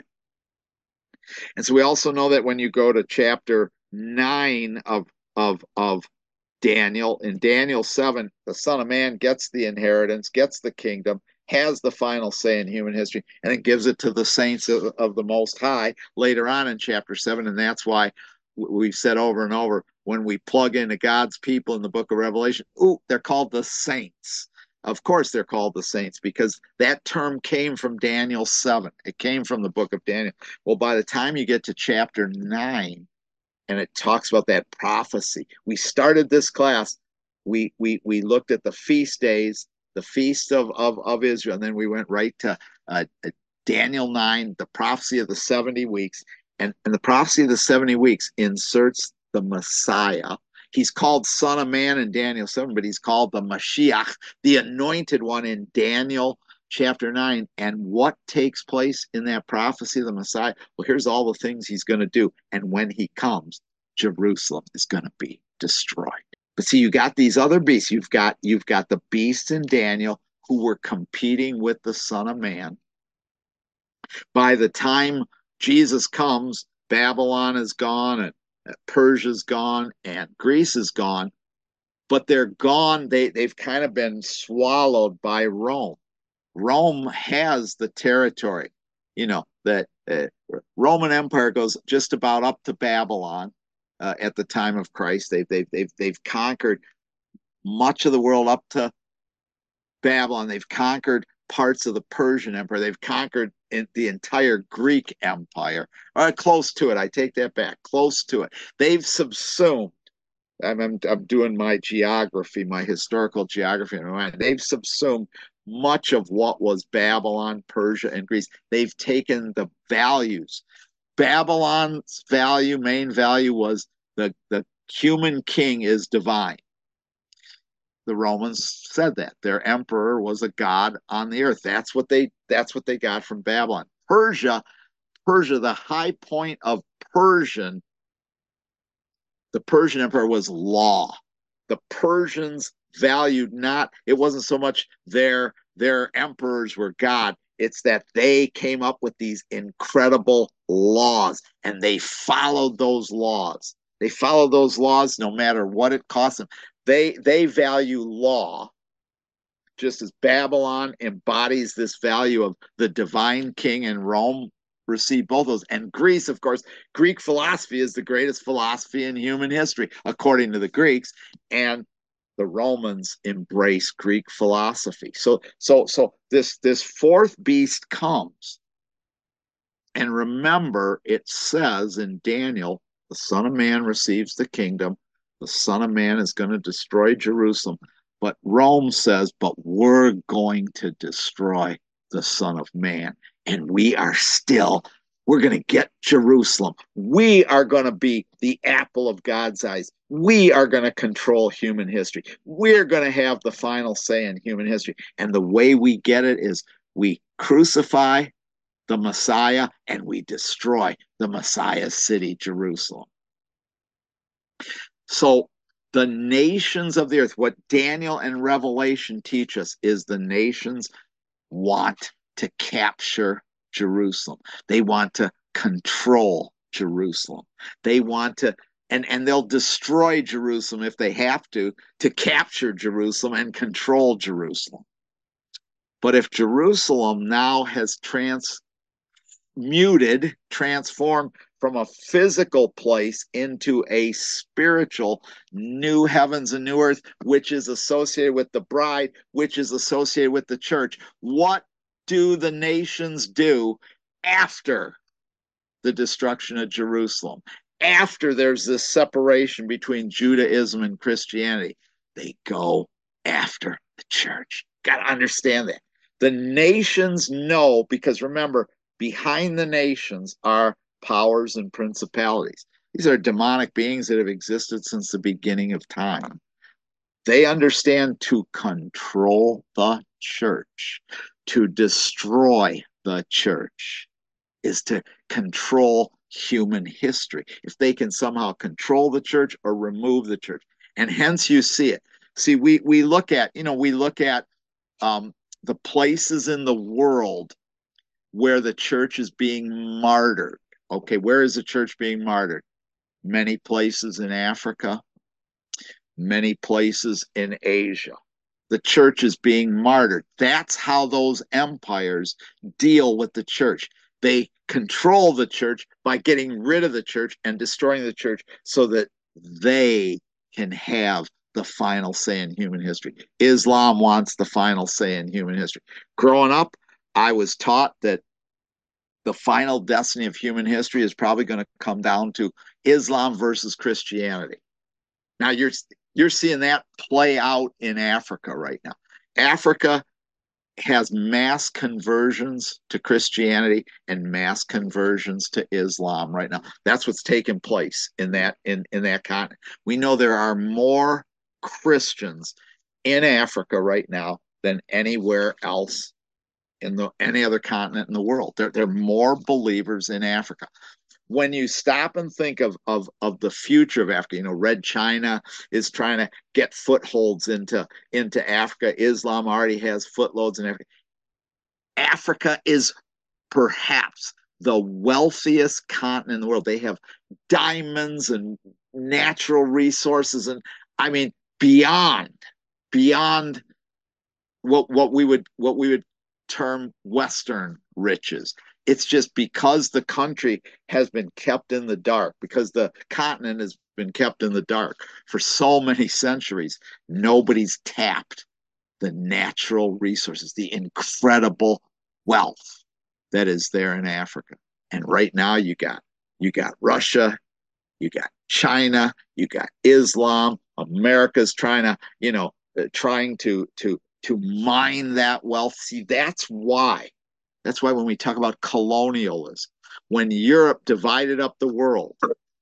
And so we also know that when you go to chapter 9 of Daniel, in Daniel 7, the Son of Man gets the inheritance, gets the kingdom, has the final say in human history, and it gives it to the saints of the Most High later on in chapter 7. And that's why we've said over and over, when we plug into God's people in the book of Revelation, they're called the saints. Of course, they're called the saints because that term came from Daniel 7. It came from the book of Daniel. Well, by the time you get to chapter 9, and it talks about that prophecy. We started this class. We looked at the feast days, the feast of Israel, and then we went right to Daniel 9, the prophecy of the 70 weeks. And the prophecy of the 70 weeks inserts the Messiah. He's called Son of Man in Daniel 7, but he's called the Mashiach, the anointed one in Daniel chapter 9. And what takes place in that prophecy of the Messiah? Well, here's all the things he's going to do. And when he comes, Jerusalem is going to be destroyed. But see, you got these other beasts. You've got the beasts in Daniel who were competing with the Son of Man. By the time Jesus comes, Babylon is gone and Persia's gone and Greece is gone, but they're gone. They've kind of been swallowed by Rome. Rome has the territory, that Roman Empire goes just about up to Babylon at the time of Christ. They've conquered much of the world up to Babylon. They've conquered parts of the Persian Empire. They've conquered the entire Greek Empire, close to it. I take that back, close to it. They've subsumed. I'm doing my geography, my historical geography. They've subsumed much of what was Babylon, Persia, and Greece. They've taken the values. Babylon's main value was the human king is divine. The Romans said that their emperor was a god on the earth. That's what they got from Babylon. Persia, the high point of the Persian Empire was law. The Persians valued it wasn't so much their emperors were God. It's that they came up with these incredible laws and they followed those laws. They followed those laws no matter what it cost them. They value law just as Babylon embodies this value of the divine king, and Rome received both those. And Greece, of course, Greek philosophy is the greatest philosophy in human history, according to the Greeks. And the Romans embrace Greek philosophy. So this fourth beast comes. And remember, it says in Daniel, the Son of Man receives the kingdom. The Son of Man is going to destroy Jerusalem. But Rome says, but we're going to destroy the Son of Man. And we're going to get Jerusalem. We are going to be the apple of God's eyes. We are going to control human history. We're going to have the final say in human history. And the way we get it is we crucify the Messiah and we destroy the Messiah's city, Jerusalem. So the nations of the earth, what Daniel and Revelation teach us is the nations want to capture Jerusalem. They want to control Jerusalem. They want to, and they'll destroy Jerusalem if they have to capture Jerusalem and control Jerusalem. But if Jerusalem now has transformed from a physical place into a spiritual new heavens and new earth, which is associated with the bride, which is associated with the church. What do the nations do after the destruction of Jerusalem? After there's this separation between Judaism and Christianity, they go after the church. Got to understand that. The nations know, because remember, behind the nations are powers and principalities. These are demonic beings that have existed since the beginning of time. They understand to control the church, to destroy the church, is to control human history. If they can somehow control the church or remove the church. And hence you see it. See, we look at the places in the world where the church is being martyred. Okay, where is the church being martyred? Many places in Africa, many places in Asia. The church is being martyred. That's how those empires deal with the church. They control the church by getting rid of the church and destroying the church so that they can have the final say in human history. Islam wants the final say in human history. Growing up, I was taught that the final destiny of human history is probably going to come down to Islam versus Christianity. Now you're seeing that play out in Africa right now. Africa has mass conversions to Christianity and mass conversions to Islam right now. That's what's taking place in that continent. We know there are more Christians in Africa right now than anywhere else in any other continent in the world. There are more believers in Africa. When you stop and think of the future of Africa, Red China is trying to get footholds into Africa. Islam already has footholds in Africa. Africa is perhaps the wealthiest continent in the world. They have diamonds and natural resources, and I mean beyond what we would term Western riches. It's just because the country has been kept in the dark, because the continent has been kept in the dark for so many centuries, nobody's tapped the natural resources, the incredible wealth that is there in Africa. And right now you got Russia, you got China, you got Islam. America's trying to, trying to mine that wealth. See, that's why. That's why when we talk about colonialism, when Europe divided up the world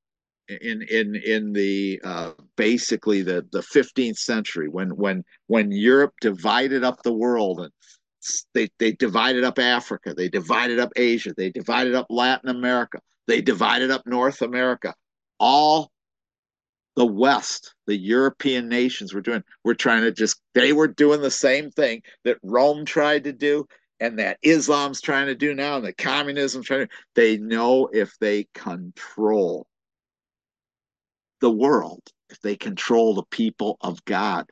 in the basically the 15th century, when Europe divided up the world, and they divided up Africa, they divided up Asia, they divided up Latin America, they divided up North America. All the West, the European nations were trying to just, they were doing the same thing that Rome tried to do and that Islam's trying to do now and that communism's trying to. They know if they control the world, if they control the people of God,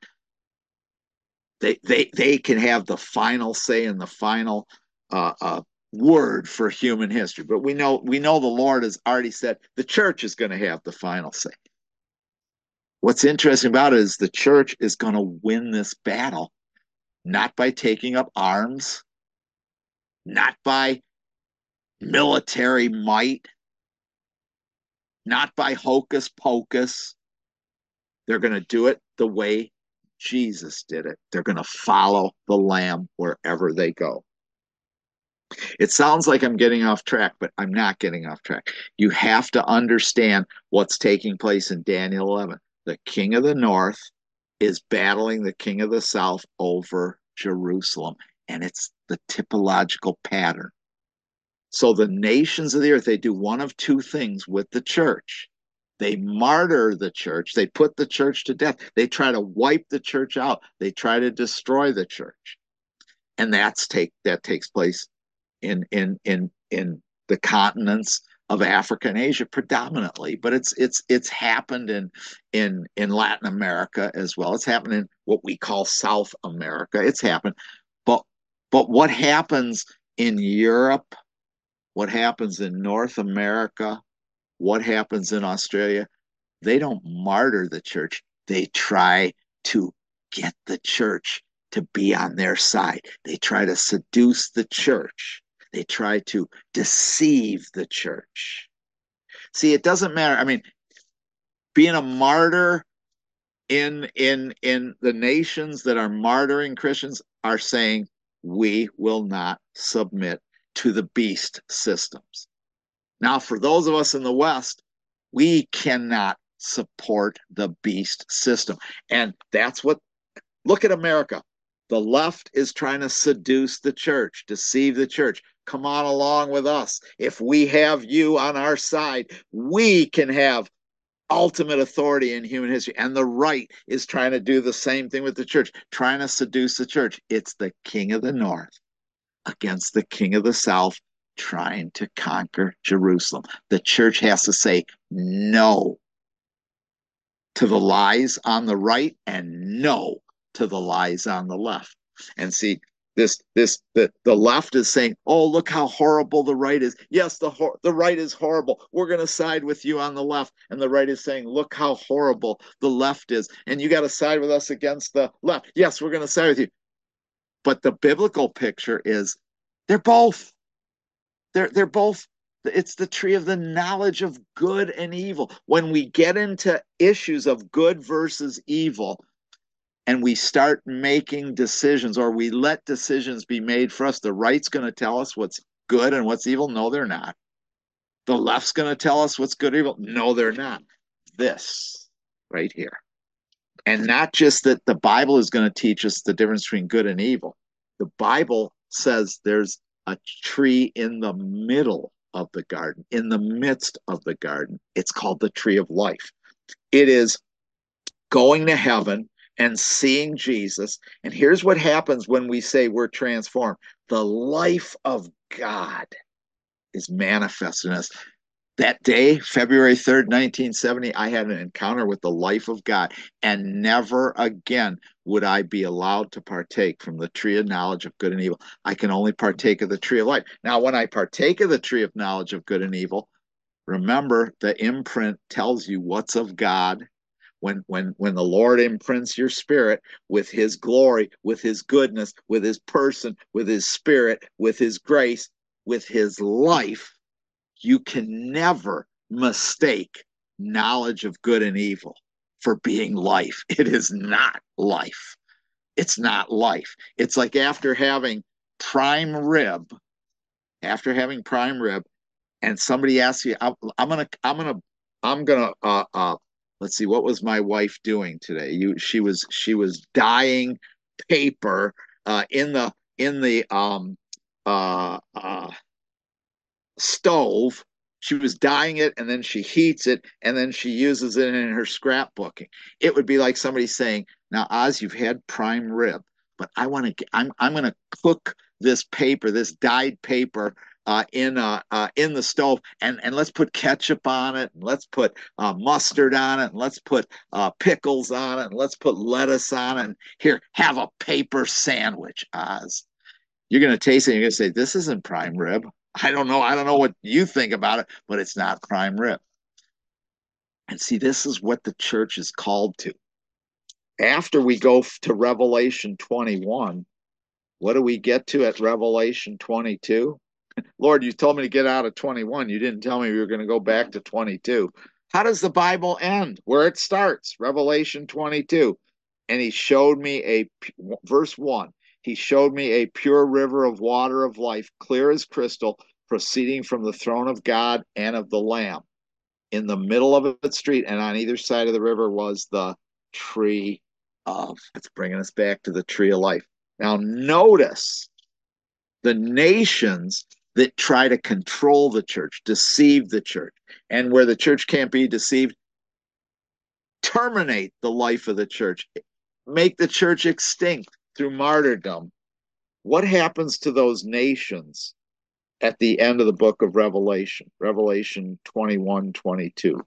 they can have the final say and the final word for human history. But we know the Lord has already said the church is going to have the final say. What's interesting about it is the church is going to win this battle, not by taking up arms, not by military might, not by hocus pocus. They're going to do it the way Jesus did it. They're going to follow the Lamb wherever they go. It sounds like I'm getting off track, but I'm not getting off track. You have to understand what's taking place in Daniel 11. The king of the north is battling the king of the south over Jerusalem, and it's the typological pattern. So the nations of the earth, they do one of two things with the church. They martyr the church. They put the church to death. They try to wipe the church out. They try to destroy the church. And that takes place in the continents of Africa and Asia predominantly, but it's happened in Latin America as well. It's happened in what we call South America. It's happened, but what happens in Europe, what happens in North America, what happens in Australia? They don't martyr the church. They try to get the church to be on their side. They try to seduce the church. They try to deceive the church. See, it doesn't matter. I mean, being a martyr in the nations that are martyring Christians are saying we will not submit to the beast systems. Now, for those of us in the West, we cannot support the beast system. And that's what, look at America. The left is trying to seduce the church, deceive the church. Come on along with us. If we have you on our side, we can have ultimate authority in human history. And the right is trying to do the same thing with the church, trying to seduce the church. It's the king of the north against the king of the south, trying to conquer Jerusalem. The church has to say no to the lies on the right and no to the lies on the left. And see, the left is saying, oh, look how horrible the right is. Yes, the right is horrible. We're going to side with you on the left. And the right is saying, look how horrible the left is. And you got to side with us against the left. Yes, we're going to side with you. But the biblical picture is they're both. They're both. It's the tree of the knowledge of good and evil. When we get into issues of good versus evil, and we start making decisions, or we let decisions be made for us, the right's going to tell us what's good and what's evil. No, they're not. The left's going to tell us what's good or evil. No, they're not. This right here. And not just that the Bible is going to teach us the difference between good and evil. The Bible says there's a tree in the middle of the garden, in the midst of the garden. It's called the tree of life. It is going to heaven and seeing Jesus. And here's what happens when we say we're transformed. The life of God is manifested in us. That day, February 3rd, 1970, I had an encounter with the life of God, and never again would I be allowed to partake from the tree of knowledge of good and evil. I can only partake of the tree of life. Now, when I partake of the tree of knowledge of good and evil, remember the imprint tells you what's of God, When the Lord imprints your spirit with his glory, with his goodness, with his person, with his spirit, with his grace, with his life, you can never mistake knowledge of good and evil for being life. It is not life. It's not life. It's like prime rib, after having prime rib, and somebody asks you, I'm gonna, let's see, what was my wife doing today? She was dyeing paper in the uh, uh, stove. She was dyeing it, and then she heats it, and then she uses it in her scrapbooking. It would be like somebody saying, "Now, Oz, you've had prime rib, but I'm going to cook this paper, this dyed paper, in the stove, and let's put ketchup on it, and let's put mustard on it, and let's put pickles on it, and let's put lettuce on it. And here, have a paper sandwich, Oz." You're going to taste it and you're going to say, "This isn't prime rib." I don't know. I don't know what you think about it, but it's not prime rib. And see, this is what the church is called to. After we go to Revelation 21, what do we get to at Revelation 22? Lord, you told me to get out of 21. You didn't tell me we were going to go back to 22. How does the Bible end? Where it starts, Revelation 22. And he showed me verse 1. He showed me a pure river of water of life, clear as crystal, proceeding from the throne of God and of the Lamb. In the middle of its street and on either side of the river was the tree of, it's bringing us back to the tree of life. Now, notice the nations that try to control the church, deceive the church, and where the church can't be deceived, terminate the life of the church, make the church extinct through martyrdom. What happens to those nations at the end of the book of Revelation? Revelation 21:22.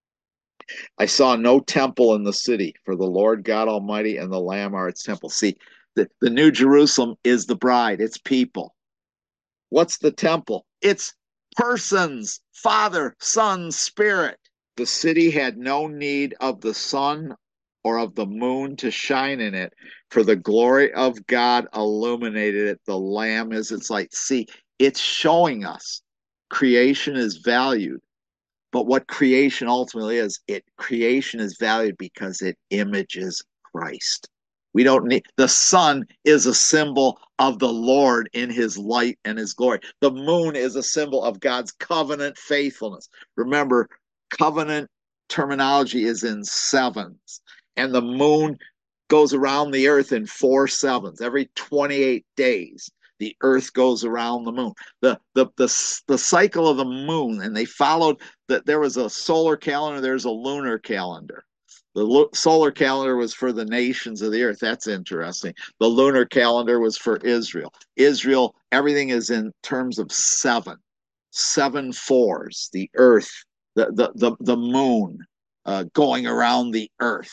I saw no temple in the city, for the Lord God Almighty and the Lamb are its temple. See, the New Jerusalem is the bride, it's people. What's the temple? It's persons, Father, Son, Spirit. The city had no need of the sun or of the moon to shine in it, for the glory of God illuminated it. The Lamb is its light. See, it's showing us creation is valued. But what creation ultimately is, creation is valued because it images Christ. We don't need, the sun is a symbol of the Lord in his light and his glory. The moon is a symbol of God's covenant faithfulness. Remember, covenant terminology is in sevens, and the moon goes around the earth in 4 sevens every 28 days. The earth goes around the moon. The cycle of the moon, and they followed that. There was a solar calendar, there's a lunar calendar. The solar calendar was for the nations of the earth. That's interesting. The lunar calendar was for Israel. Israel, everything is in terms of seven fours. The earth, the moon, going around the earth,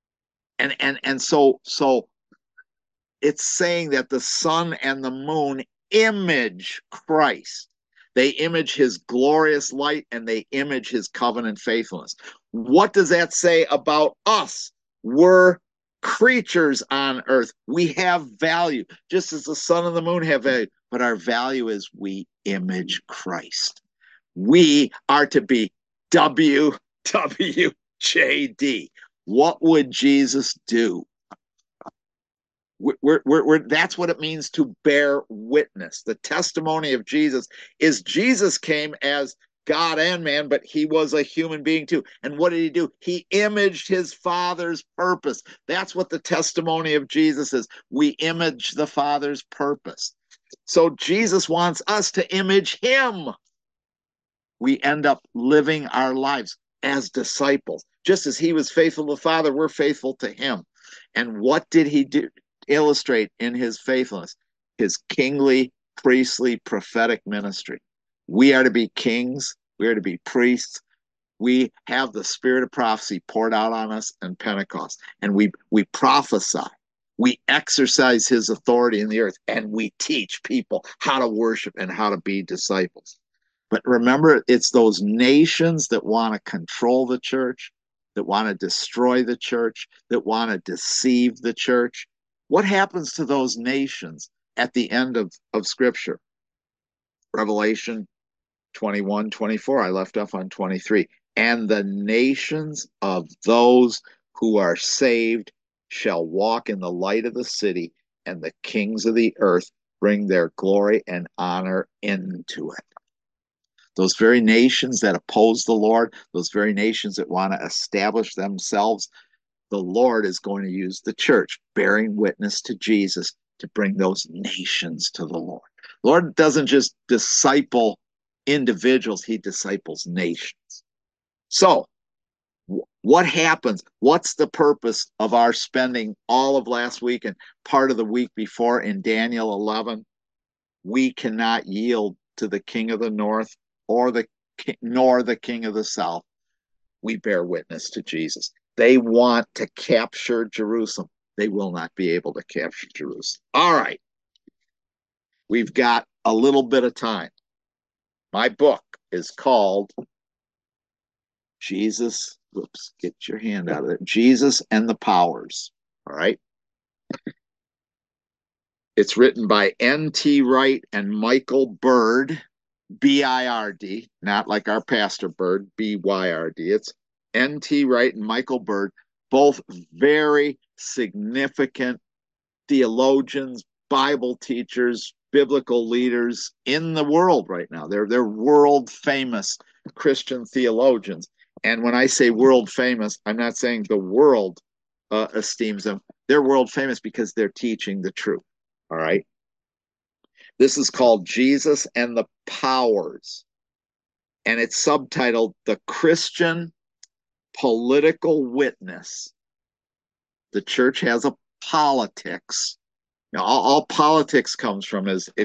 and so it's saying that the sun and the moon image Christ. They image his glorious light and they image his covenant faithfulness. What does that say about us? We're creatures on earth. We have value, just as the sun and the moon have value, but our value is we image Christ. We are to be WWJD. What would Jesus do? That's what it means to bear witness. The testimony of Jesus came as God and man, but he was a human being too. And what did he do? He imaged his Father's purpose. That's what the testimony of Jesus is. We image the Father's purpose. So Jesus wants us to image him. We end up living our lives as disciples. Just as he was faithful to the Father, we're faithful to him. And what did he do? Illustrate in his faithfulness, his kingly, priestly, prophetic ministry. We are to be kings. We are to be priests. We have the spirit of prophecy poured out on us in Pentecost, and we prophesy. We exercise his authority in the earth, and we teach people how to worship and how to be disciples. But remember, it's those nations that want to control the church. that want to destroy the church, that want to deceive the church. What happens to those nations at the end of Scripture? Revelation 21, 24. I left off on 23. And the nations of those who are saved shall walk in the light of the city, and the kings of the earth bring their glory and honor into it. Those very nations that oppose the Lord, those very nations that want to establish themselves, the Lord is going to use the church bearing witness to Jesus to bring those nations to the Lord. The Lord doesn't just disciple individuals, he disciples nations. So, what happens? What's the purpose of our spending all of last week and part of the week before in Daniel 11? We cannot yield to the king of the north or nor the king of the south. We bear witness to Jesus. They want to capture Jerusalem. They will not be able to capture Jerusalem. All right. We've got a little bit of time. My book is called Jesus. Whoops, get your hand out of it. Jesus and the Powers. All right. It's written by N.T. Wright and Michael Bird, B-I-R-D, not like our pastor Bird, B-Y-R-D. It's N.T. Wright and Michael Bird, both very significant theologians, Bible teachers, biblical leaders in the world right now. They're world famous Christian theologians. And when I say world famous, I'm not saying the world esteems them. They're world famous because they're teaching the truth. All right. This is called Jesus and the Powers. And it's subtitled The Christian Political Witness. The church has a politics. Now, all politics comes from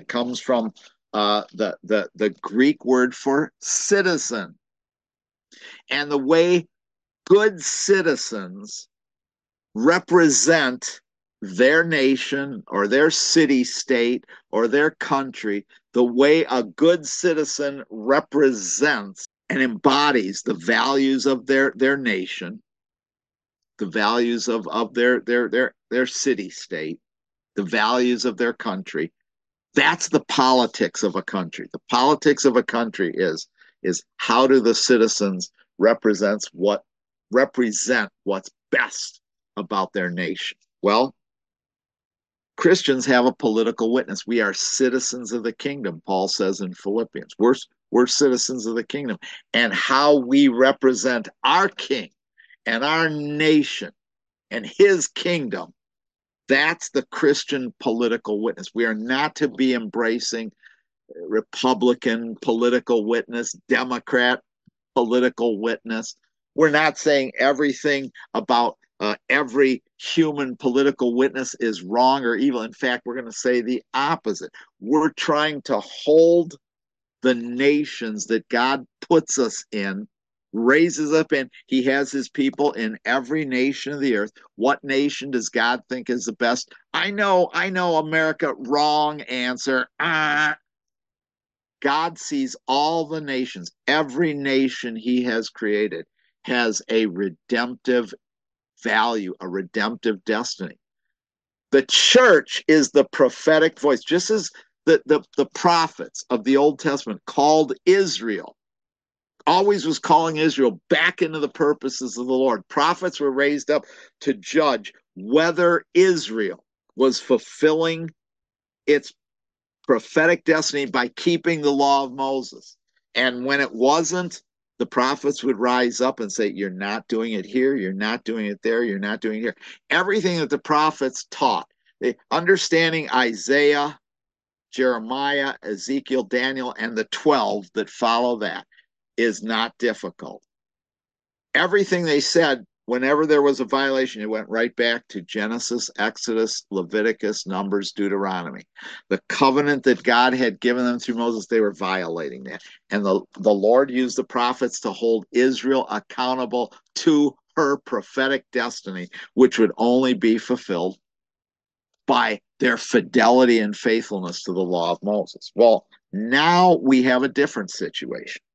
the Greek word for citizen. And the way good citizens represent their nation or their city state or their country, the way a good citizen represents and embodies the values of their nation, the values of their city state, the values of their country. That's the politics of a country. The politics of a country is how do the citizens represent what's best about their nation. Well, Christians have a political witness. We are citizens of the kingdom, Paul says in Philippians. We're citizens of the kingdom. And how we represent our king and our nation and his kingdom, that's the Christian political witness. We are not to be embracing Republican political witness, Democrat political witness. We're not saying everything about every human political witness is wrong or evil. In fact, we're going to say the opposite. We're trying to hold the nations that God puts us in, raises up in. He has his people in every nation of the earth. What nation does God think is the best? I know, America. Wrong answer. God sees all the nations. Every nation he has created has a redemptive value, a redemptive destiny. The church is the prophetic voice, just as the prophets of the Old Testament called Israel, always was calling Israel back into the purposes of the Lord. Prophets were raised up to judge whether Israel was fulfilling its prophetic destiny by keeping the law of Moses. And when it wasn't, the prophets would rise up and say, you're not doing it here, you're not doing it there, you're not doing it here. Everything that the prophets taught, understanding Isaiah, Jeremiah, Ezekiel, Daniel, and the 12 that follow that is not difficult. Everything they said, whenever there was a violation, it went right back to Genesis, Exodus, Leviticus, Numbers, Deuteronomy. The covenant that God had given them through Moses, they were violating that. And the Lord used the prophets to hold Israel accountable to her prophetic destiny, which would only be fulfilled by their fidelity and faithfulness to the law of Moses. Well, now we have a different situation.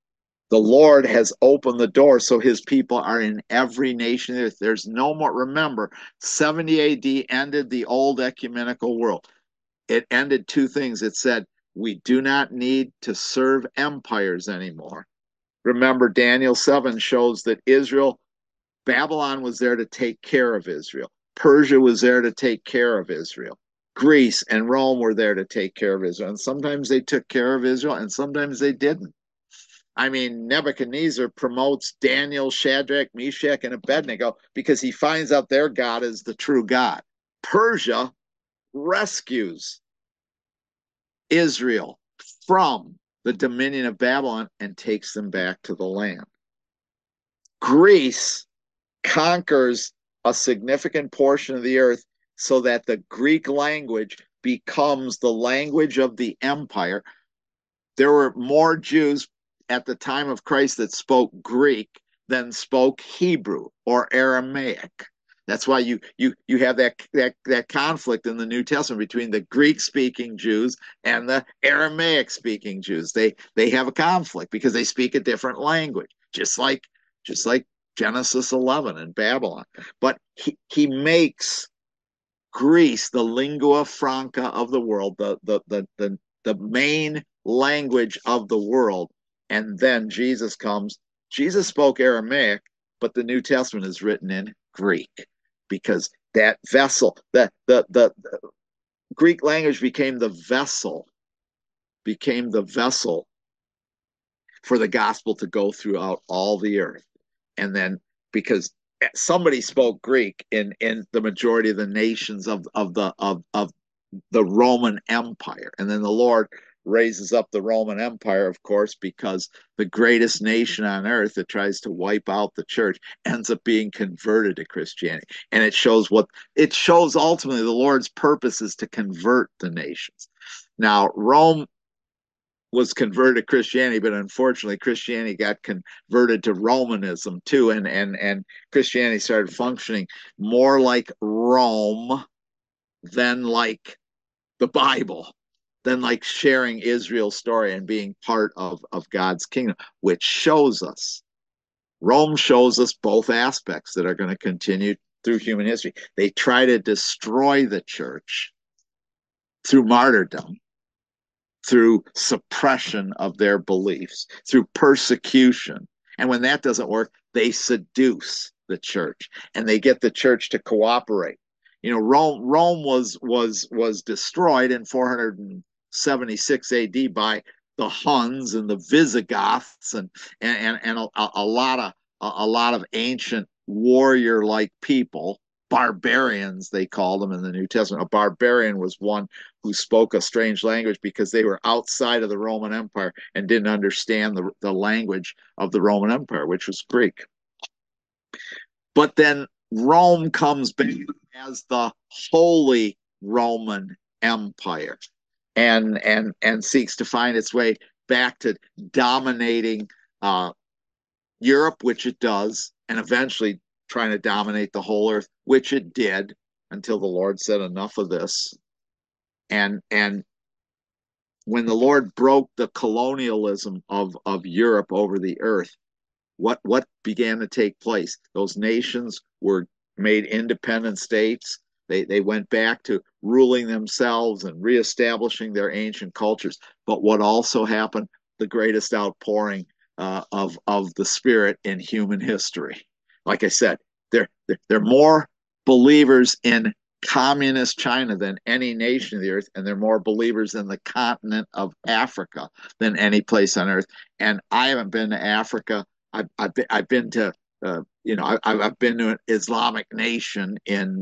The Lord has opened the door, so his people are in every nation. There's no more. Remember, 70 AD ended the old ecumenical world. It ended two things. It said, we do not need to serve empires anymore. Remember, Daniel 7 shows that Babylon was there to take care of Israel. Persia was there to take care of Israel. Greece and Rome were there to take care of Israel. And sometimes they took care of Israel and sometimes they didn't. I mean, Nebuchadnezzar promotes Daniel, Shadrach, Meshach, and Abednego because he finds out their God is the true God. Persia rescues Israel from the dominion of Babylon and takes them back to the land. Greece conquers a significant portion of the earth so that the Greek language becomes the language of the empire. There were more Jews at the time of Christ that spoke Greek than spoke Hebrew or Aramaic. That's why you have that conflict in the New Testament between the Greek speaking Jews and the Aramaic speaking Jews. They have a conflict because they speak a different language, just like Genesis 11 in Babylon. But he makes Greece the lingua franca of the world, the main language of the world. And then Jesus comes. Jesus spoke Aramaic, but the New Testament is written in Greek because that vessel, the Greek language became the vessel for the gospel to go throughout all the earth. And then because somebody spoke Greek in the majority of the nations of the Roman Empire, and then the Lord raises up the Roman Empire, of course, because the greatest nation on earth that tries to wipe out the church ends up being converted to Christianity. And it shows ultimately the Lord's purpose is to convert the nations. Now, Rome was converted to Christianity, but unfortunately Christianity got converted to Romanism too, and Christianity started functioning more like Rome than like the Bible, than like sharing Israel's story and being part of God's kingdom, which Rome shows us both aspects that are going to continue through human history. They try to destroy the church through martyrdom, through suppression of their beliefs, through persecution. And when that doesn't work, they seduce the church and they get the church to cooperate. You know, Rome was destroyed in 476 AD by the Huns and the Visigoths and a lot of ancient warrior like people. Barbarians, they called them in the New Testament. A barbarian was one who spoke a strange language because they were outside of the Roman Empire and didn't understand the language of the Roman Empire, which was Greek. But then Rome comes back as the Holy Roman Empire and seeks to find its way back to dominating Europe, which it does, and eventually trying to dominate the whole earth, which it did until the Lord said enough of this. And when the Lord broke the colonialism of Europe over the earth, what began to take place? Those nations were made independent states. They went back to ruling themselves and reestablishing their ancient cultures. But what also happened? The greatest outpouring of the Spirit in human history. Like I said, there are more believers in communist China than any nation of the earth, and they're more believers in the continent of Africa than any place on earth. And I haven't been to Africa. I've been to I've been to an Islamic nation in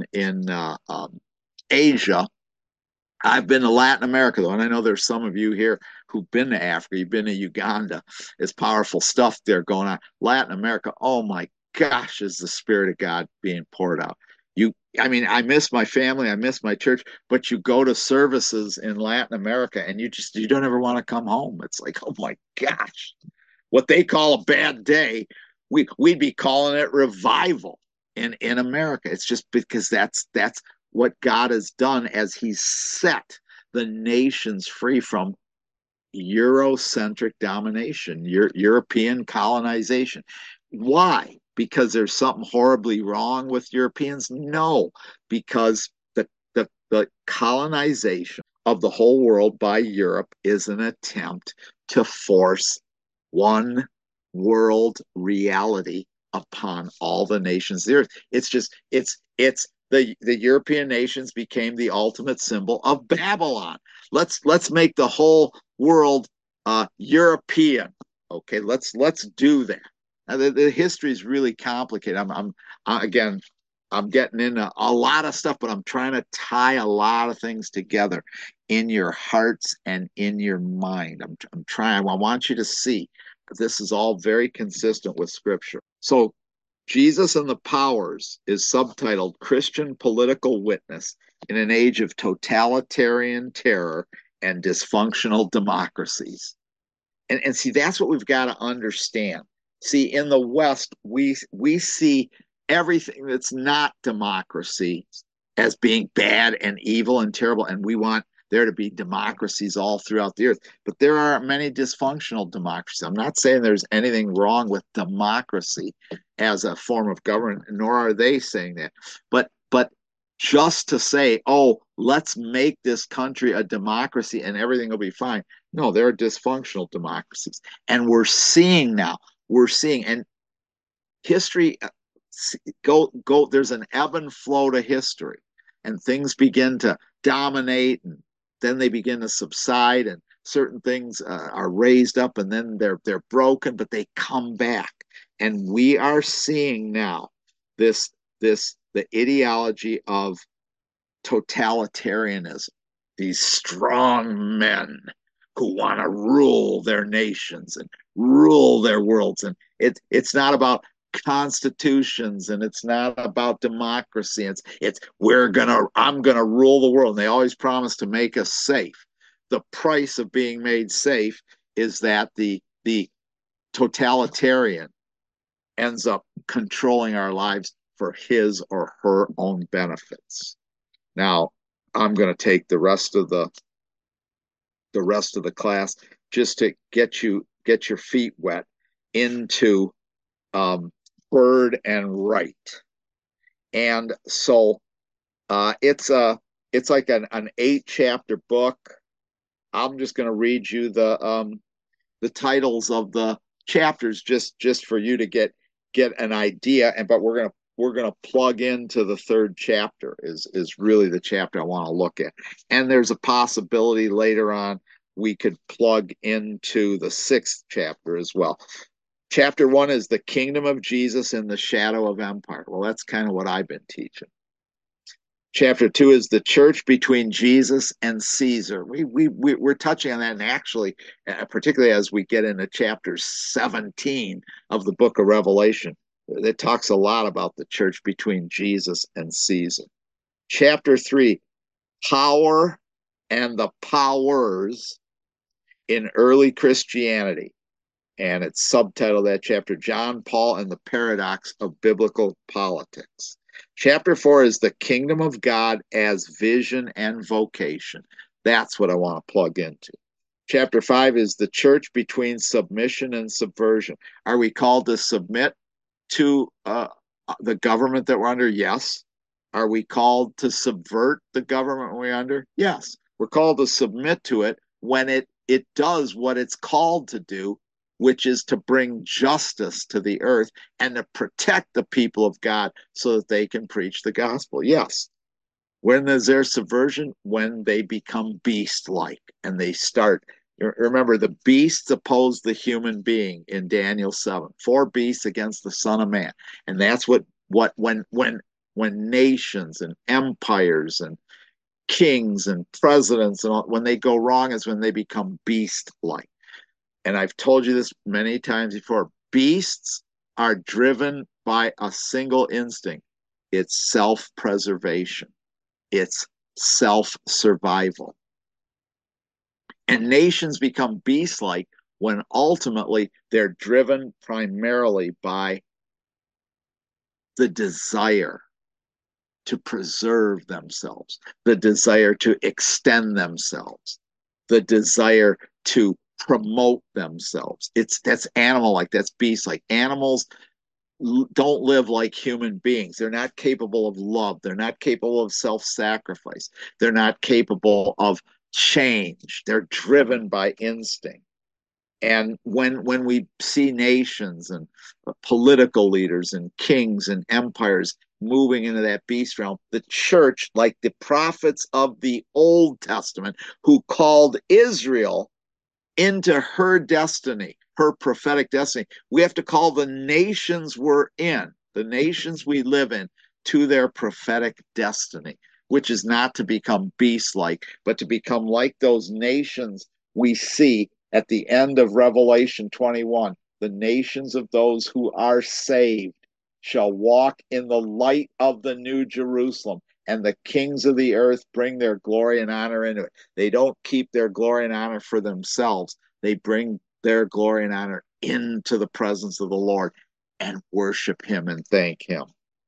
Asia. I've been to Latin America though, and I know there's some of you here who've been to Africa. You've been to Uganda. It's powerful stuff there going on. Latin America, oh my gosh, is the Spirit of God being poured out. I mean, I miss my family, I miss my church, but you go to services in Latin America and you don't ever want to come home. It's like, oh my gosh, what they call a bad day, we'd be calling it revival in America. It's just because that's what God has done as He's set the nations free from Eurocentric domination, European colonization. Why? Because there's something horribly wrong with Europeans? No, because the colonization of the whole world by Europe is an attempt to force one world reality upon all the nations of the earth. The European nations became the ultimate symbol of Babylon. Let's make the whole world European. Okay, let's do that. Now, the history is really complicated. Again, I'm getting into a lot of stuff, but I'm trying to tie a lot of things together in your hearts and in your mind. I'm trying. I want you to see this is all very consistent with Scripture. So Jesus and the Powers is subtitled Christian Political Witness in an Age of Totalitarian Terror and Dysfunctional Democracies. And see, that's what we've got to understand. See, in the West, we see everything that's not democracy as being bad and evil and terrible, and we want there to be democracies all throughout the earth. But there are many dysfunctional democracies. I'm not saying there's anything wrong with democracy as a form of government, nor are they saying that. But just to say, oh, let's make this country a democracy and everything will be fine. No, there are dysfunctional democracies. And we're seeing, and history there's an ebb and flow to history, and things begin to dominate, and then they begin to subside, and certain things are raised up, and then they're broken, but they come back. And we are seeing now the ideology of totalitarianism, these strong men who want to rule their nations and rule their worlds. And it's not about constitutions, and it's not about democracy. I'm gonna rule the world. And they always promise to make us safe. The price of being made safe is that the totalitarian ends up controlling our lives for his or her own benefits. Now, I'm going to take the rest of the class just to get your feet wet into Bird and Wright. And so it's like an 8-chapter book. I'm just going to read you the titles of the chapters just for you to get an idea. But we're gonna plug into the 3rd chapter is really the chapter I want to look at. And there's a possibility later on we could plug into the 6th chapter as well. Chapter 1 is the kingdom of Jesus in the shadow of empire. Well, that's kind of what I've been teaching. Chapter 2 is the church between Jesus and Caesar. We're touching on that, and actually, particularly as we get into chapter 17 of the book of Revelation, it talks a lot about the church between Jesus and Caesar. Chapter 3, power and the powers in early Christianity. And it's subtitled that chapter, John Paul and the Paradox of Biblical Politics. Chapter 4 is the kingdom of God as vision and vocation. That's what I want to plug into. Chapter 5 is the church between submission and subversion. Are we called to submit to the government that we're under? Yes. Are we called to subvert the government we're under? Yes. We're called to submit to it when it does what it's called to do, which is to bring justice to the earth and to protect the people of God so that they can preach the gospel. Yes. When is there subversion? When they become beast-like and they start. Remember, the beasts oppose the human being in Daniel 7. 4 beasts against the Son of Man. And that's when nations and empires and kings and presidents and all, when they go wrong is when they become beast-like. And I've told you this many times before, beasts are driven by a single instinct. It's self-preservation. It's self-survival. And nations become beast-like when ultimately they're driven primarily by the desire to preserve themselves, the desire to extend themselves, the desire to promote themselves. That's animal like, that's beast like. Animals don't live like human beings. They're not capable of love. They're not capable of self-sacrifice. They're not capable of change. They're driven by instinct. And when we see nations and political leaders and kings and empires moving into that beast realm, the church, like the prophets of the Old Testament, who called Israel into her destiny, her prophetic destiny. We have to call the nations we're in, the nations we live in, to their prophetic destiny, which is not to become beast like, but to become like those nations we see at the end of Revelation 21. The nations of those who are saved shall walk in the light of the New Jerusalem, and the kings of the earth bring their glory and honor into it. They don't keep their glory and honor for themselves. They bring their glory and honor into the presence of the Lord and worship him and thank him.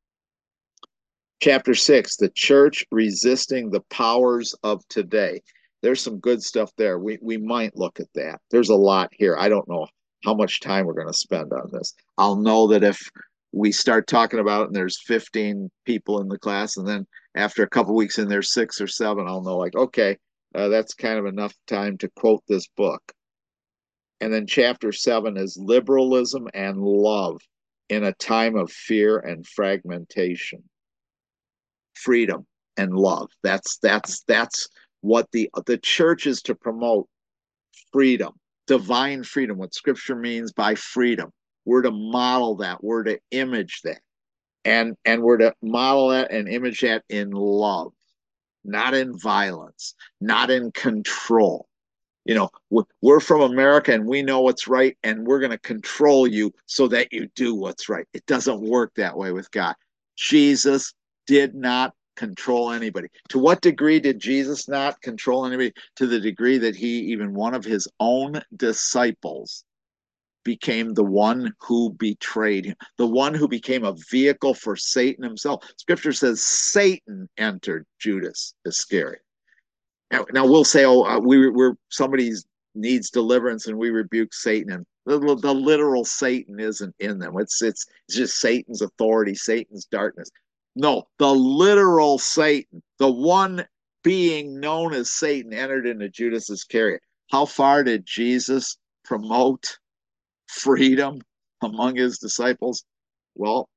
Chapter 6, the church resisting the powers of today. There's some good stuff there. We might look at that. There's a lot here. I don't know how much time we're going to spend on this. I'll know that if we start talking about it and there's 15 people in the class, and then after a couple weeks in there's 6 or 7, I'll know, like, okay, that's kind of enough time to quote this book. And then chapter 7 is liberalism and love in a time of fear and fragmentation. Freedom and love. That's what the church is to promote. Freedom, divine freedom, what scripture means by freedom. We're to model that, we're to image that. And we're to model that and image that in love, not in violence, not in control. You know, we're from America and we know what's right, and we're going to control you so that you do what's right. It doesn't work that way with God. Jesus did not control anybody. To what degree did Jesus not control anybody? To the degree that he, even one of his own disciples, became the one who betrayed him, the one who became a vehicle for Satan himself. Scripture says Satan entered Judas Iscariot. Now we'll say, oh, we're somebody needs deliverance, and we rebuke Satan. And the literal Satan isn't in them. It's just Satan's authority, Satan's darkness. No, the literal Satan, the one being known as Satan, entered into Judas Iscariot. How far did Jesus promote freedom among his disciples? Well,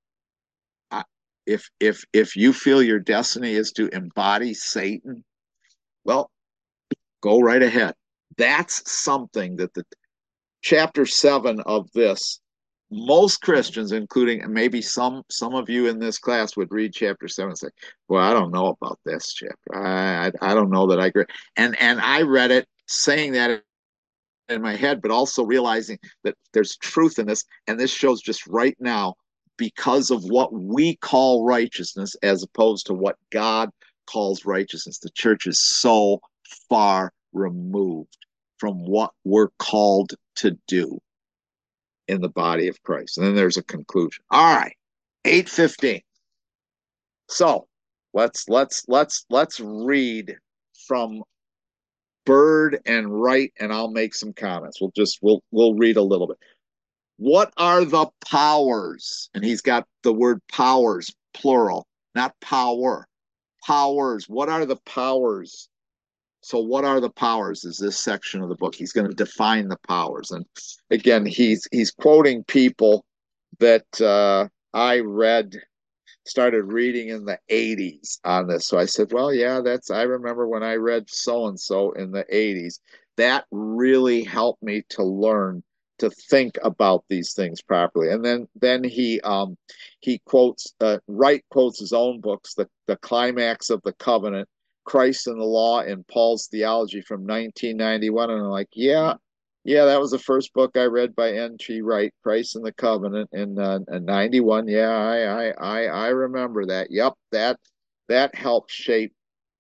if you feel your destiny is to embody Satan, well, go right ahead. That's something that the chapter 7 of this, most Christians, including maybe some of you in this class, would read chapter 7 and say, well, I don't know about this chapter. I don't know that I agree. And I read it saying that in my head, but also realizing that there's truth in this. And this shows just right now, because of what we call righteousness as opposed to what God calls righteousness, the church is so far removed from what we're called to do in the body of Christ. And then there's a conclusion. All right, 8:15. So let's read from Bird and Wright, and I'll make some comments. We'll read a little bit. What are the powers? And he's got the word powers, plural, not power. Powers. What are the powers? So what are the powers is this section of the book. He's going to define the powers. And again, he's quoting people that I started reading in the 80s on this. So I said, well, yeah, I remember when I read so-and-so in the 80s. That really helped me to learn to think about these things properly. And then he quotes, Wright quotes his own books, the Climax of the Covenant, Christ and the Law, and Paul's Theology from 1991. And I'm like, yeah, that was the first book I read by N.T. Wright, Christ and the Covenant, in 91. Yeah, I remember that. Yep, that helped shape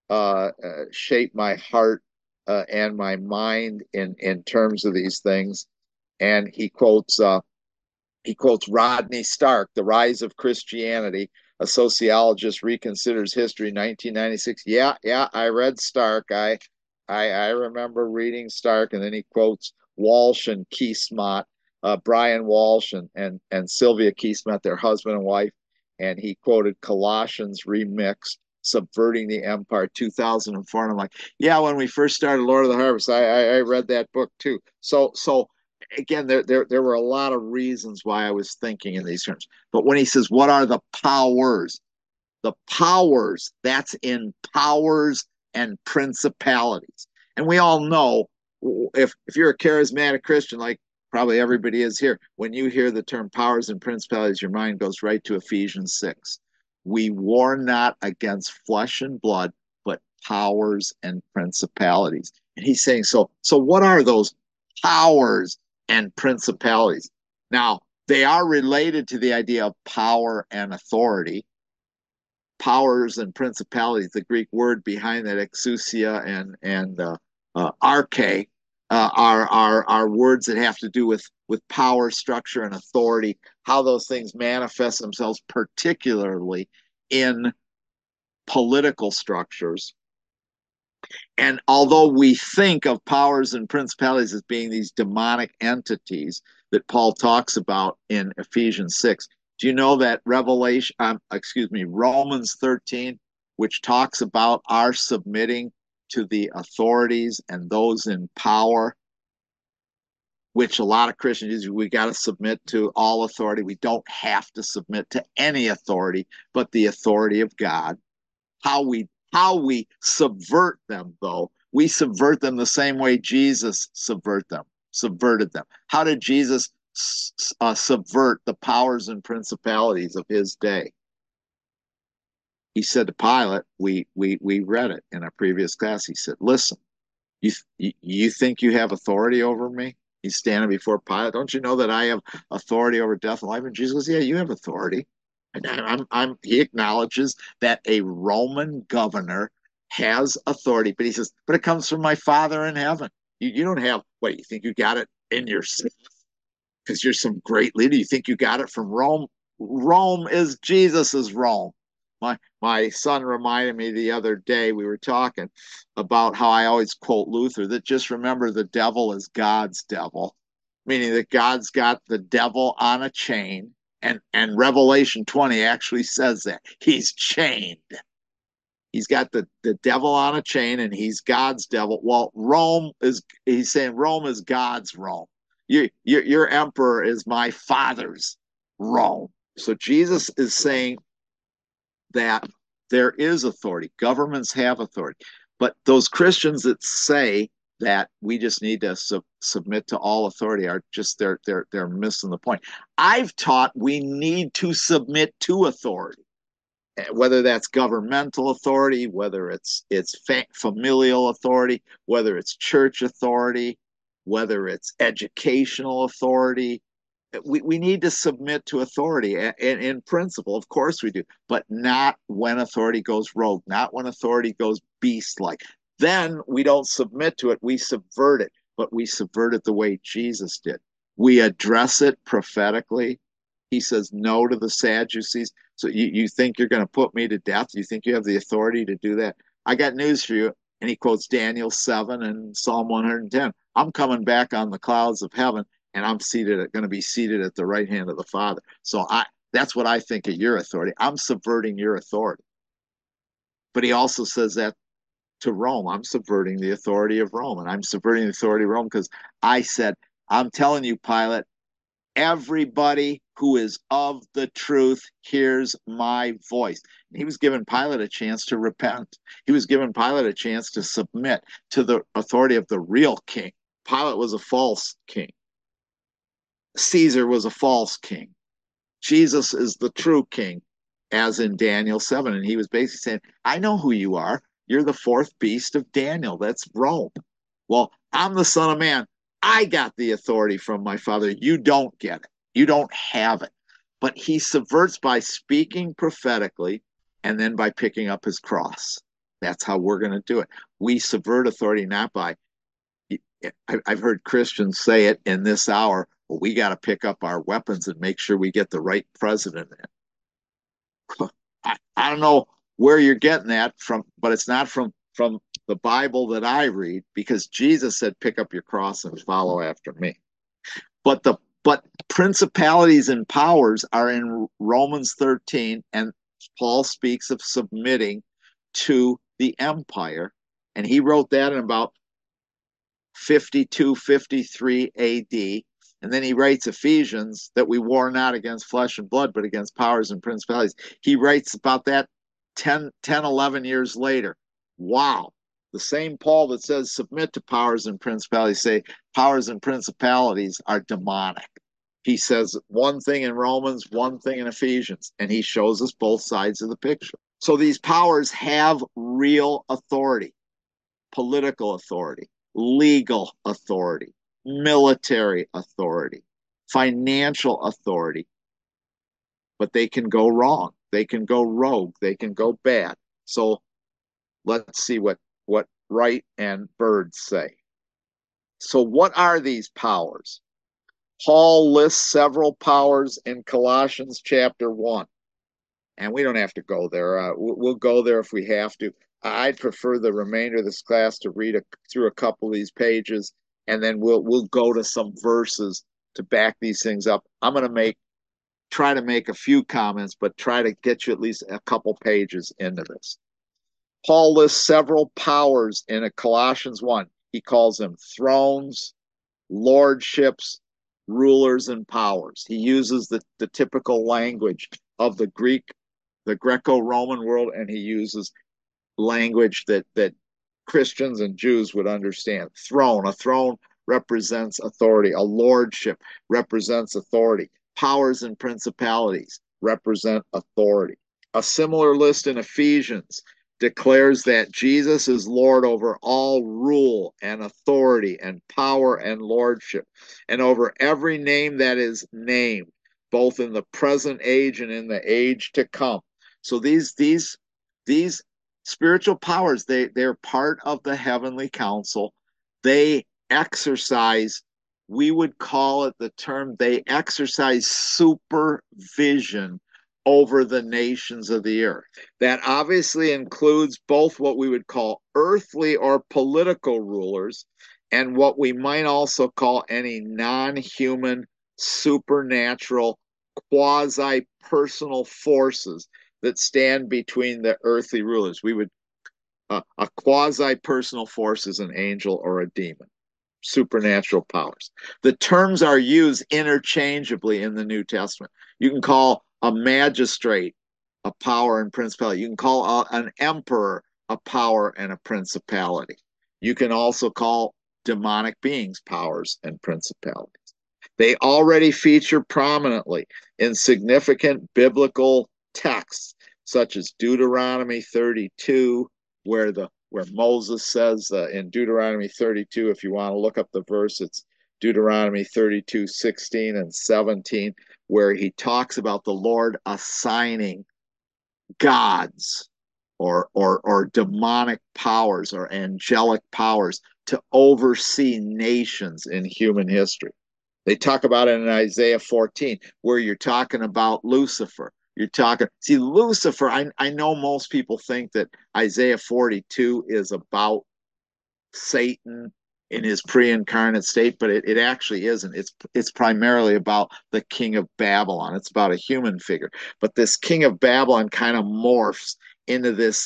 my heart and my mind in terms of these things. And he quotes Rodney Stark, The Rise of Christianity, a sociologist reconsiders history, 1996. Yeah, I read Stark. I remember reading Stark. And then he quotes Walsh and Keesmont, Brian Walsh and Sylvia Keesmont, their husband and wife, and he quoted Colossians remixed, Subverting the Empire 2004. And I'm like, yeah, when we first started Lord of the Harvest, I read that book too. So again, there were a lot of reasons why I was thinking in these terms. But when he says, what are the powers? The powers, that's in powers and principalities. And we all know, if you're a charismatic Christian, like probably everybody is here, when you hear the term powers and principalities, your mind goes right to Ephesians 6. We war not against flesh and blood, but powers and principalities. And he's saying, so what are those powers and principalities? Now, they are related to the idea of power and authority. Powers and principalities, the Greek word behind that, exousia and arche, are words that have to do with power, structure, and authority. How those things manifest themselves, particularly in political structures. And although we think of powers and principalities as being these demonic entities that Paul talks about in Ephesians 6, do you know that Romans 13, which talks about our submitting to the authorities and those in power, which a lot of Christians use, we got to submit to all authority. We don't have to submit to any authority but the authority of God. How we subvert them, though, we subvert them the same way Jesus subverted them. How did Jesus subvert the powers and principalities of his day? He said to Pilate, we read it in a previous class. He said, listen, you think you have authority over me? He's standing before Pilate. Don't you know that I have authority over death and life? And Jesus goes, yeah, you have authority. And he acknowledges that a Roman governor has authority, but he says, but it comes from my Father in heaven. You don't have, what, you think you got it in yourself because you're some great leader? You think you got it from Rome? Rome is Jesus's Rome. My son reminded me the other day, we were talking about how I always quote Luther, that just remember the devil is God's devil, meaning that God's got the devil on a chain. And Revelation 20 actually says that. He's chained. He's got the devil on a chain and he's God's devil. Well, he's saying Rome is God's Rome. Your emperor is my father's Rome. So Jesus is saying that there is authority. Governments have authority. But those Christians that say that we just need to submit to all authority are just they're missing the point. I've taught we need to submit to authority, whether that's governmental authority, whether it's familial authority, whether it's church authority, whether it's educational authority. We need to submit to authority in principle, of course we do, but not when authority goes rogue, not when authority goes beast-like. Then we don't submit to it, we subvert it, but we subvert it the way Jesus did. We address it prophetically. He says no to the Sadducees. So you think you're going to put me to death? You think you have the authority to do that? I got news for you. And he quotes Daniel 7 and Psalm 110. I'm coming back on the clouds of heaven, and I'm going to be seated at the right hand of the Father. So that's what I think of your authority. I'm subverting your authority. But he also says that to Rome. I'm subverting the authority of Rome, and I'm subverting the authority of Rome because I said, I'm telling you, Pilate, everybody who is of the truth hears my voice. And he was giving Pilate a chance to repent. He was giving Pilate a chance to submit to the authority of the real king. Pilate was a false king. Caesar was a false king. Jesus is the true king, as in Daniel 7. And he was basically saying, I know who you are. You're the fourth beast of Daniel. That's Rome. Well, I'm the Son of Man. I got the authority from my Father. You don't get it. You don't have it. But he subverts by speaking prophetically and then by picking up his cross. That's how we're going to do it. We subvert authority not by, I've heard Christians say it in this hour, well, we got to pick up our weapons and make sure we get the right president in. I don't know where you're getting that from, but it's not from the the Bible that I read, because Jesus said, pick up your cross and follow after me. But principalities and powers are in Romans 13, and Paul speaks of submitting to the empire. And he wrote that in about 52, 53 AD. And then he writes Ephesians that we war not against flesh and blood, but against powers and principalities. He writes about that 11 years later. Wow. The same Paul that says submit to powers and principalities say powers and principalities are demonic. He says one thing in Romans, one thing in Ephesians, and he shows us both sides of the picture. So these powers have real authority, political authority, legal authority, military authority, financial authority, but they can go wrong. They can go rogue. They can go bad. So let's see what Wright and Bird say. So what are these powers? Paul lists several powers in Colossians chapter 1. And we don't have to go there. We'll go there if we have to. I'd prefer the remainder of this class to read through a couple of these pages, and then we'll go to some verses to back these things up. I'm going to try to make a few comments, but try to get you at least a couple pages into this. Paul lists several powers in Colossians 1. He calls them thrones, lordships, rulers, and powers. He uses the typical language of the Greco-Roman world, and he uses language that Christians and Jews would understand. Throne, a throne represents authority. A lordship represents authority. Powers and principalities represent authority. A similar list in Ephesians declares that Jesus is Lord over all rule and authority and power and lordship, and over every name that is named, both in the present age and in the age to come. So these spiritual powers, they're part of the heavenly council. They exercise, we would call it the term, they exercise supervision over the nations of the earth. That obviously includes both what we would call earthly or political rulers and what we might also call any non-human, supernatural, quasi-personal forces that stand between the earthly rulers. We would a quasi-personal force is an angel or a demon. Supernatural powers. The terms are used interchangeably in the New Testament. You can call a magistrate a power and principality. You can call an emperor a power and a principality. You can also call demonic beings powers and principalities. They already feature prominently in significant biblical texts, such as Deuteronomy 32, where Moses says in Deuteronomy 32, if you want to look up the verse, it's Deuteronomy 32, 16 and 17, where he talks about the Lord assigning gods or demonic powers or angelic powers to oversee nations in human history. They talk about it in Isaiah 14, where you're talking about Lucifer. See, Lucifer, I know most people think that Isaiah 42 is about Satan in his pre-incarnate state, but it actually isn't. It's primarily about the king of Babylon. It's about a human figure. But this king of Babylon kind of morphs into this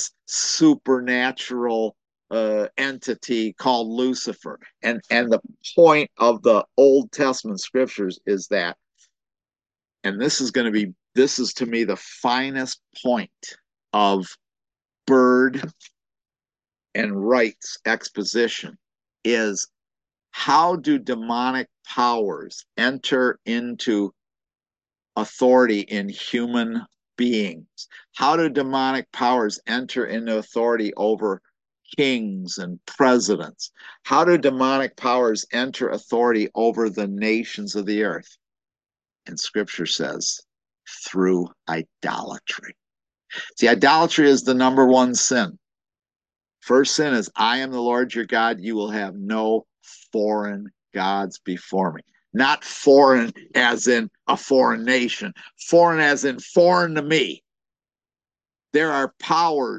supernatural entity called Lucifer. And the point of the Old Testament scriptures is that, and this is to me the finest point of Bird and Wright's exposition, is how do demonic powers enter into authority in human beings? How do demonic powers enter into authority over kings and presidents? How do demonic powers enter authority over the nations of the earth? And scripture says, through idolatry. See, idolatry is the number one sin. First sin is, I am the Lord your God. You will have no foreign gods before me. Not foreign as in a foreign nation. Foreign as in foreign to me. There are powers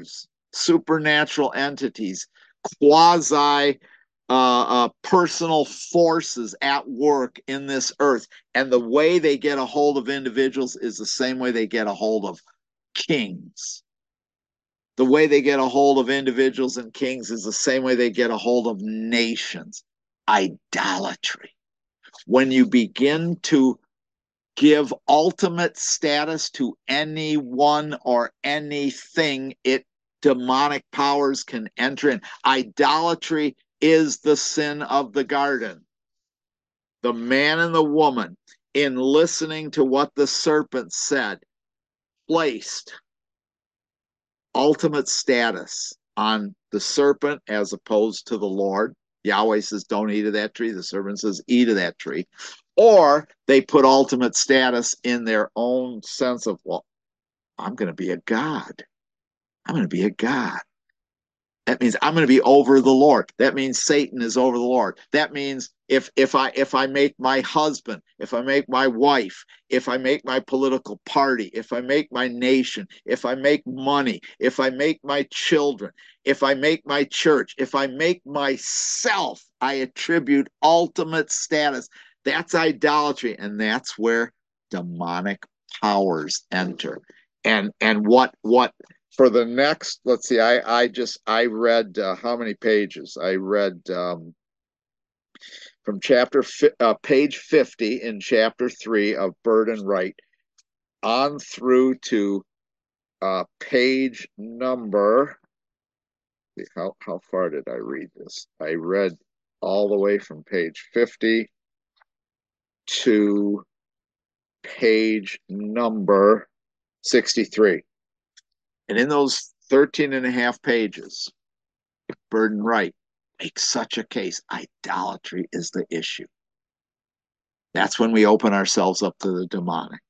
supernatural entities, quasi personal forces at work in this earth. And the way they get a hold of individuals is the same way they get a hold of kings. The way they get a hold of individuals and kings is the same way they get a hold of nations. Idolatry. When you begin to give ultimate status to anyone or anything, demonic powers can enter in. Idolatry is the sin of the garden. The man and the woman, in listening to what the serpent said, placed ultimate status on the serpent as opposed to the Lord. Yahweh says, don't eat of that tree. The serpent says, eat of that tree. Or they put ultimate status in their own sense of, well, I'm going to be a God. I'm going to be a God. That means I'm going to be over the Lord. That means Satan is over the Lord. That means if I make my husband, if I make my wife, if I make my political party, if I make my nation, if I make money, if I make my children, if I make my church, if I make myself, I attribute ultimate status. That's idolatry, and that's where demonic powers enter. And what for the next, let's see, I read how many pages? I read from page 50 in chapter 3 of Bird and Wright on through to page number, how far did I read this? I read all the way from page 50 to page number 63. And in those 13 and a half pages, Bird and Wright makes such a case. Idolatry is the issue. That's when we open ourselves up to the demonic.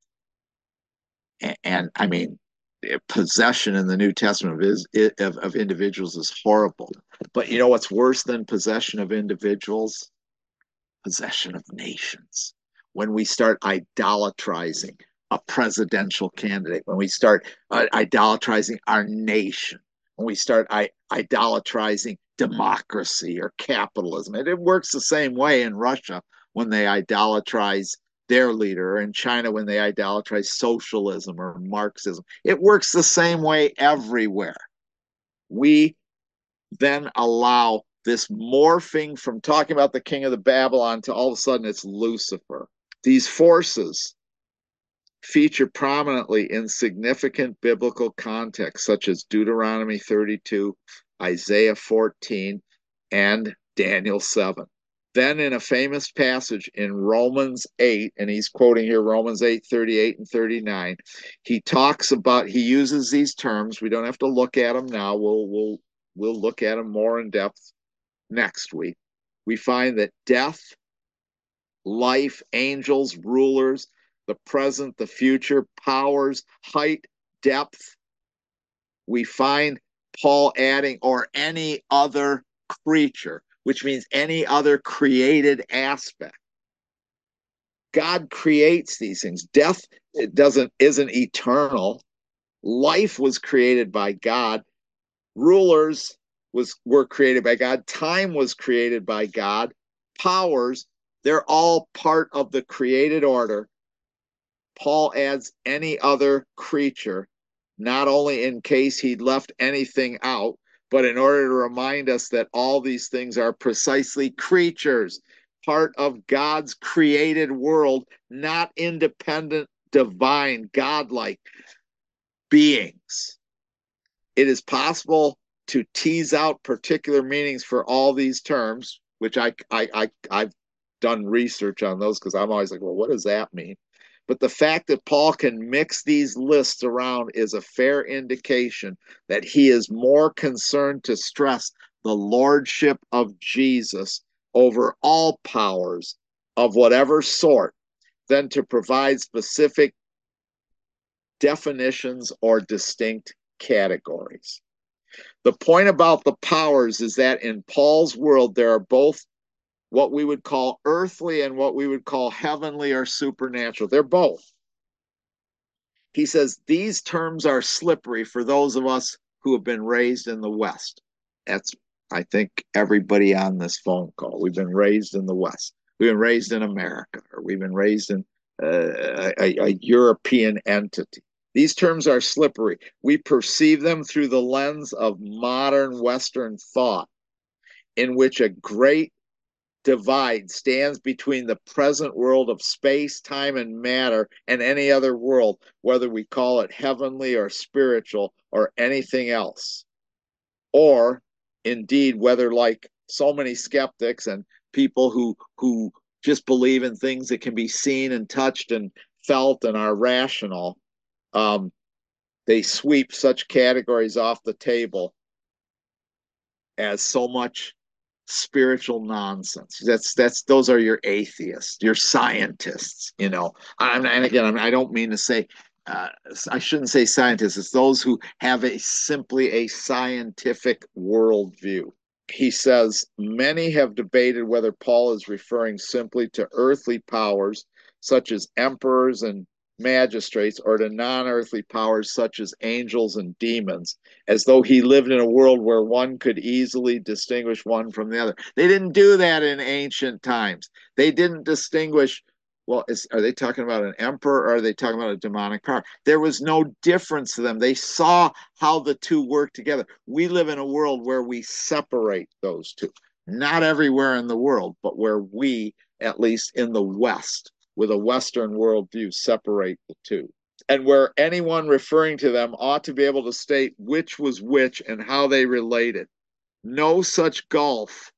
And I mean, possession in the New Testament of individuals is horrible. But you know what's worse than possession of individuals? Possession of nations. When we start idolatrizing a presidential candidate, when we start idolatrizing our nation, when we start idolatrizing democracy or capitalism, it works the same way in Russia when they idolatrize their leader, or in China when they idolatrize socialism or Marxism. It works the same way everywhere. We then allow this morphing from talking about the king of the Babylon to all of a sudden it's Lucifer. These forces feature prominently in significant biblical contexts, such as Deuteronomy 32, Isaiah 14, and Daniel 7. Then in a famous passage in Romans 8, and he's quoting here Romans 8, 38 and 39, he talks about, he uses these terms. We don't have to look at them now. We'll look at them more in depth next week. We find that death, life, angels, rulers, the present, the future, powers, height, depth. We find Paul adding, or any other creature, which means any other created aspect. God creates these things. Death isn't eternal. Life was created by God. Rulers were created by God. Time was created by God. Powers, they're all part of the created order. Paul adds any other creature, not only in case he'd left anything out, but in order to remind us that all these things are precisely creatures, part of God's created world, not independent, divine, godlike beings. It is possible to tease out particular meanings for all these terms, which I've done research on those because I'm always like, well, what does that mean? But the fact that Paul can mix these lists around is a fair indication that he is more concerned to stress the lordship of Jesus over all powers of whatever sort than to provide specific definitions or distinct categories. The point about the powers is that in Paul's world, there are both what we would call earthly and what we would call heavenly or supernatural. They're both. He says these terms are slippery for those of us who have been raised in the West. That's, I think, everybody on this phone call. We've been raised in the West. We've been raised in America, or we've been raised in a European entity. These terms are slippery. We perceive them through the lens of modern Western thought, in which a great divide stands between the present world of space, time, and matter and any other world, whether we call it heavenly or spiritual or anything else. Or indeed, whether, like so many skeptics and people who just believe in things that can be seen and touched and felt and are rational, they sweep such categories off the table as so much spiritual nonsense. Those are your atheists, your scientists. And again, I don't mean to say. I shouldn't say scientists. It's those who have simply a scientific worldview. He says many have debated whether Paul is referring simply to earthly powers, such as emperors and magistrates, or to non-earthly powers such as angels and demons, as though he lived in a world where one could easily distinguish one from the other. They didn't do that in ancient times. They didn't distinguish, well, are they talking about an emperor or are they talking about a demonic power? There was no difference to them. They saw how the two work together. We live in a world where we separate those two. Not everywhere in the world, but where we, at least in the West, with a Western worldview, separate the two. And where anyone referring to them ought to be able to state which was which and how they related. No such gulf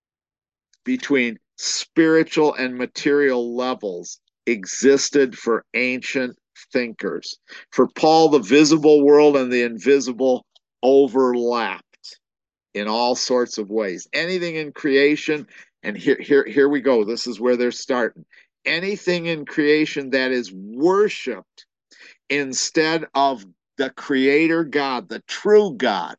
between spiritual and material levels existed for ancient thinkers. For Paul, the visible world and the invisible overlapped in all sorts of ways. Anything in creation, and here we go, this is where they're starting. Anything in creation that is worshiped instead of the creator God, the true God,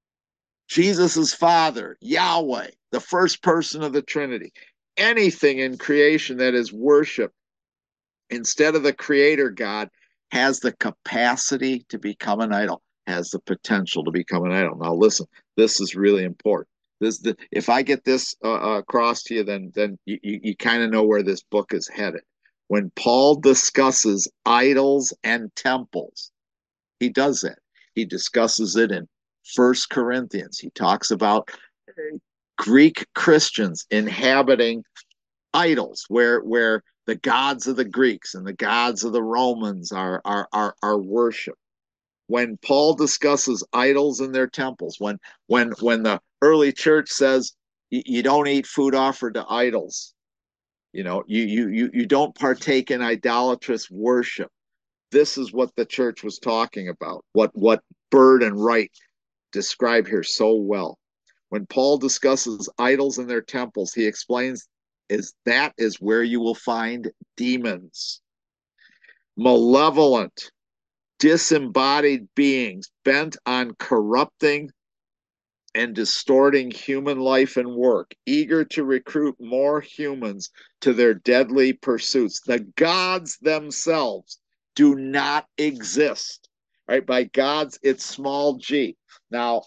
Jesus' Father, Yahweh, the first person of the Trinity. Anything in creation that is worshiped instead of the creator God has the capacity to become an idol, has the potential to become an idol. Now listen, this is really important. If I get this across to you, then you kind of know where this book is headed. When Paul discusses idols and temples, he does that. He discusses it in First Corinthians. He talks about Greek Christians inhabiting idols, where the gods of the Greeks and the gods of the Romans are worshipped. When Paul discusses idols in their temples, when the early church says you don't eat food offered to idols, you don't partake in idolatrous worship. This is what the church was talking about. What Bird and Wright describe here so well. When Paul discusses idols in their temples, he explains that is where you will find demons, malevolent, disembodied beings bent on corrupting and distorting human life and work, eager to recruit more humans to their deadly pursuits. The gods themselves do not exist. Right? By gods, it's small g. Now,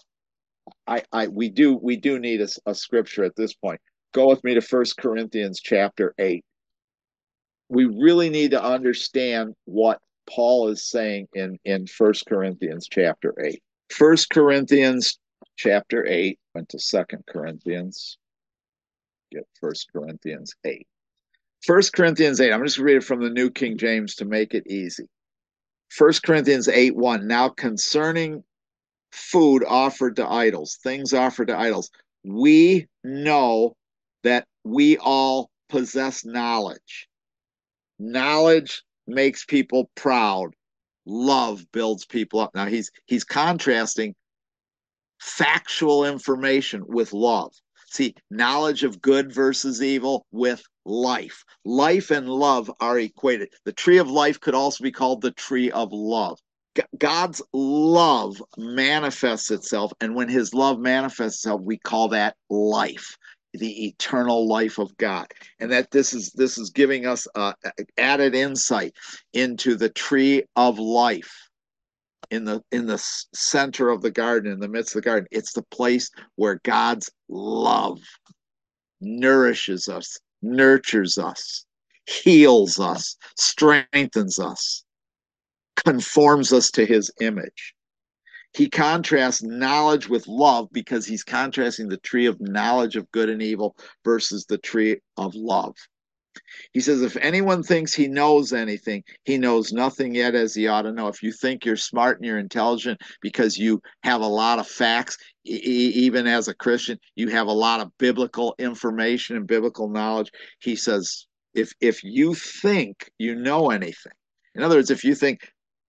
we do need a scripture at this point. Go with me to 1 Corinthians chapter 8. We really need to understand what Paul is saying in 1 Corinthians chapter 8. 1 Corinthians chapter 8 went to 2 Corinthians. Get 1 Corinthians 8. 1 Corinthians 8, I'm just going to read it from the New King James to make it easy. 1 Corinthians 8:1. Now concerning food offered to idols, things offered to idols, we know that we all possess knowledge. Knowledge makes people proud. Love builds people up. Now he's contrasting factual information with love. See, knowledge of good versus evil with life. Life and love are equated. The tree of life could also be called the tree of love. God's love manifests itself, and when his love manifests itself, we call that life, the eternal life of God. And that this is giving us added insight into the tree of life. in the center of the garden, in the midst of the garden. It's the place where God's love nourishes us, nurtures us, heals us, strengthens us, conforms us to his image. He contrasts knowledge with love because he's contrasting the tree of knowledge of good and evil versus the tree of love. He says, if anyone thinks he knows anything, he knows nothing yet as he ought to know. If you think you're smart and you're intelligent because you have a lot of facts, even as a Christian, you have a lot of biblical information and biblical knowledge. He says, if you think you know anything, in other words, if you think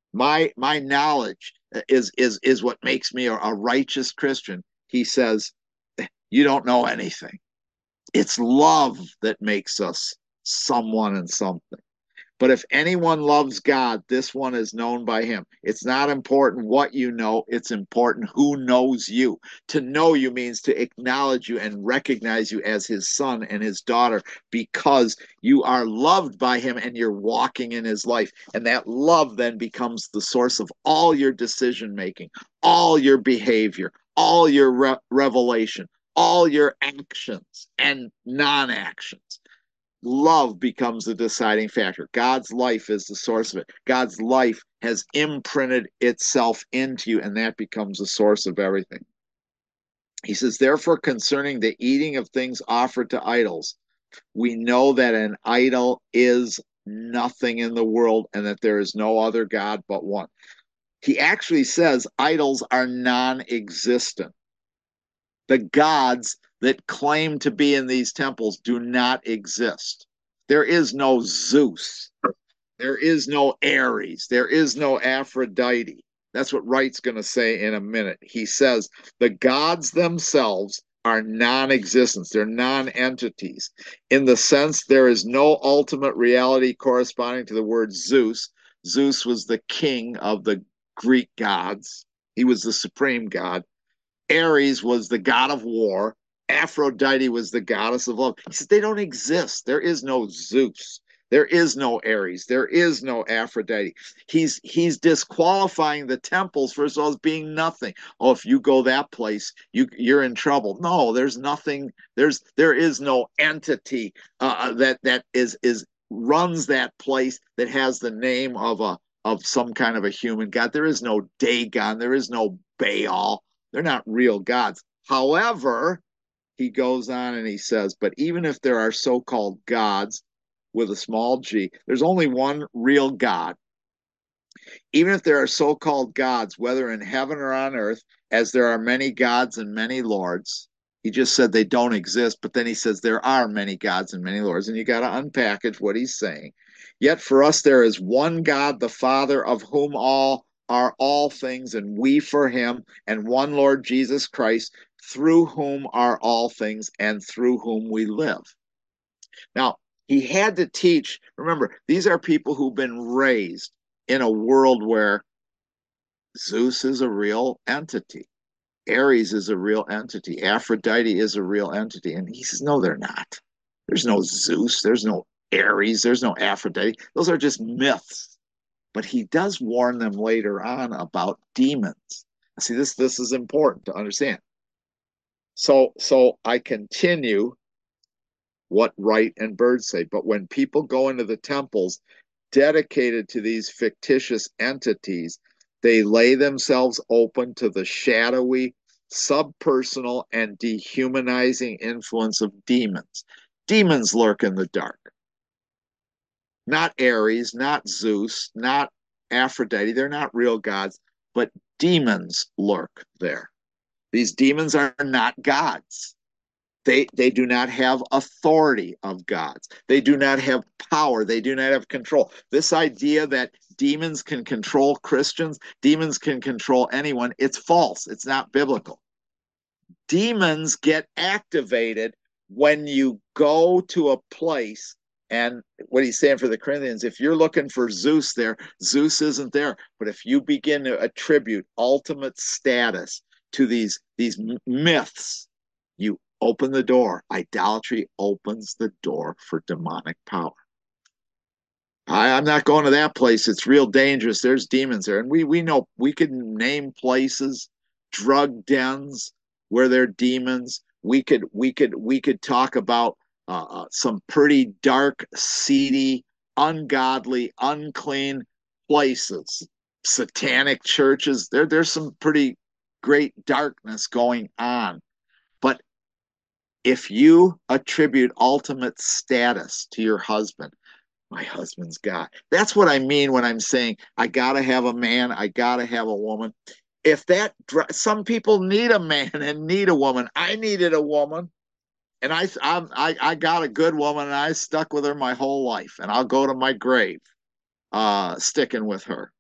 my knowledge is what makes me a righteous Christian, he says, you don't know anything. It's love that makes us someone and something. But if anyone loves God, this one is known by him. It's not important what you know, it's important who knows you. To know you means to acknowledge you and recognize you as his son and his daughter because you are loved by him and you're walking in his life. And that love then becomes the source of all your decision making, all your behavior, all your revelation, all your actions and non actions. Love becomes the deciding factor. God's life is the source of it. God's life has imprinted itself into you, and that becomes the source of everything. He says, therefore, concerning the eating of things offered to idols, we know that an idol is nothing in the world and that there is no other God but one. He actually says idols are non-existent. The gods that claim to be in these temples do not exist. There is no Zeus. There is no Ares. There is no Aphrodite. That's what Wright's going to say in a minute. He says the gods themselves are non-existence. They're non-entities. In the sense there is no ultimate reality corresponding to the word Zeus. Zeus was the king of the Greek gods. He was the supreme god. Ares was the god of war. Aphrodite was the goddess of love. He says they don't exist. There is no Zeus. There is no Ares. There is no Aphrodite. He's disqualifying the temples first of all as being nothing. Oh, if you go that place, you're in trouble. No, there's nothing. There is no entity that is runs that place that has the name of some kind of a human god. There is no Dagon. There is no Baal. They're not real gods. However, he goes on and he says, but even if there are so-called gods with a small g, there's only one real God. Even if there are so-called gods, whether in heaven or on earth, as there are many gods and many lords, he just said they don't exist, but then he says there are many gods and many lords, and you got to unpackage what he's saying. Yet for us there is one God, the Father, of whom all are all things, and we for him, and one Lord Jesus Christ, through whom are all things, and through whom we live. Now, he had to teach, remember, these are people who've been raised in a world where Zeus is a real entity. Ares is a real entity. Aphrodite is a real entity. And he says, no, they're not. There's no Zeus. There's no Ares. There's no Aphrodite. Those are just myths. But he does warn them later on about demons. See, this is important to understand. So I continue what Wright and Bird say. But when people go into the temples dedicated to these fictitious entities, they lay themselves open to the shadowy, subpersonal, and dehumanizing influence of demons. Demons lurk in the dark. Not Ares, not Zeus, not Aphrodite. They're not real gods, but demons lurk there. These demons are not gods. They do not have authority of gods. They do not have power. They do not have control. This idea that demons can control Christians, demons can control anyone, it's false. It's not biblical. Demons get activated when you go to a place, and what he's saying for the Corinthians, if you're looking for Zeus there, Zeus isn't there. But if you begin to attribute ultimate status to these myths, you open the door. Idolatry opens the door for demonic power. I'm not going to that place. It's real dangerous. There's demons there. And we know we could name places, drug dens where there are demons. We could talk about some pretty dark, seedy, ungodly, unclean places, satanic churches. There's some pretty great darkness going on. But if you attribute ultimate status to your husband, my husband's got. That's what I mean when I'm saying I gotta have a man, I gotta have a woman. If that, some people need a man and need a woman. I needed a woman, and I got a good woman, and I stuck with her my whole life, and I'll go to my grave, sticking with her.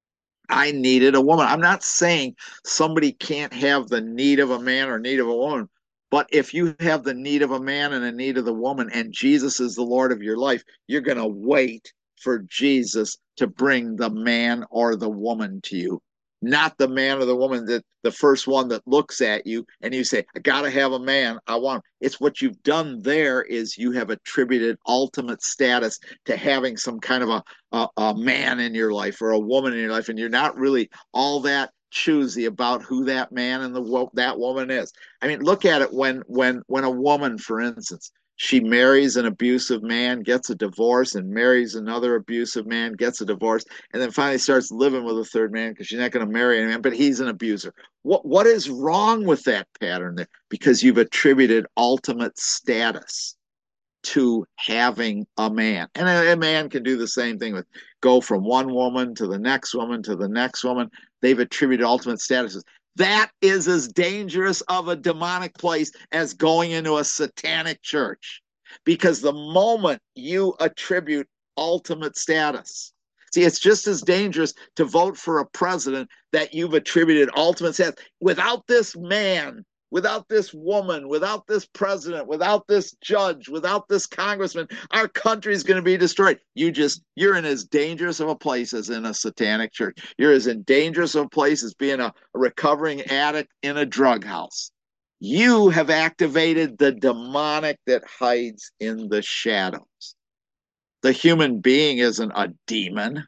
I needed a woman. I'm not saying somebody can't have the need of a man or need of a woman, but if you have the need of a man and a need of the woman, and Jesus is the Lord of your life, you're going to wait for Jesus to bring the man or the woman to you, not the man or the woman that the first one that looks at you and you say, I got to have a man. I want him. It's what you've done there is you have attributed ultimate status to having some kind of a man in your life or a woman in your life, and you're not really all that choosy about who that man and that woman is. I mean, look at it when a woman, for instance, she marries an abusive man, gets a divorce, and marries another abusive man, gets a divorce, and then finally starts living with a third man because she's not going to marry any man, but he's an abuser. What is wrong with that pattern there? Because you've attributed ultimate status to having a man. And a man can do the same thing with go from one woman to the next woman to the next woman. They've attributed ultimate statuses. That is as dangerous of a demonic place as going into a satanic church. Because the moment you attribute ultimate status, see, it's just as dangerous to vote for a president that you've attributed ultimate status. Without this man, without this woman, without this president, without this judge, without this congressman, our country is going to be destroyed. You're in as dangerous of a place as in a satanic church. You're as in dangerous of a place as being a recovering addict in a drug house. You have activated the demonic that hides in the shadows. The human being isn't a demon.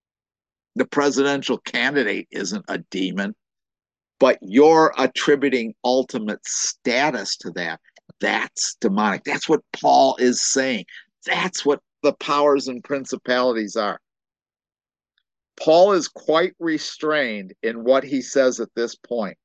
The presidential candidate isn't a demon, but you're attributing ultimate status to that. That's demonic. That's what Paul is saying. That's what the powers and principalities are. Paul is quite restrained in what he says at this point.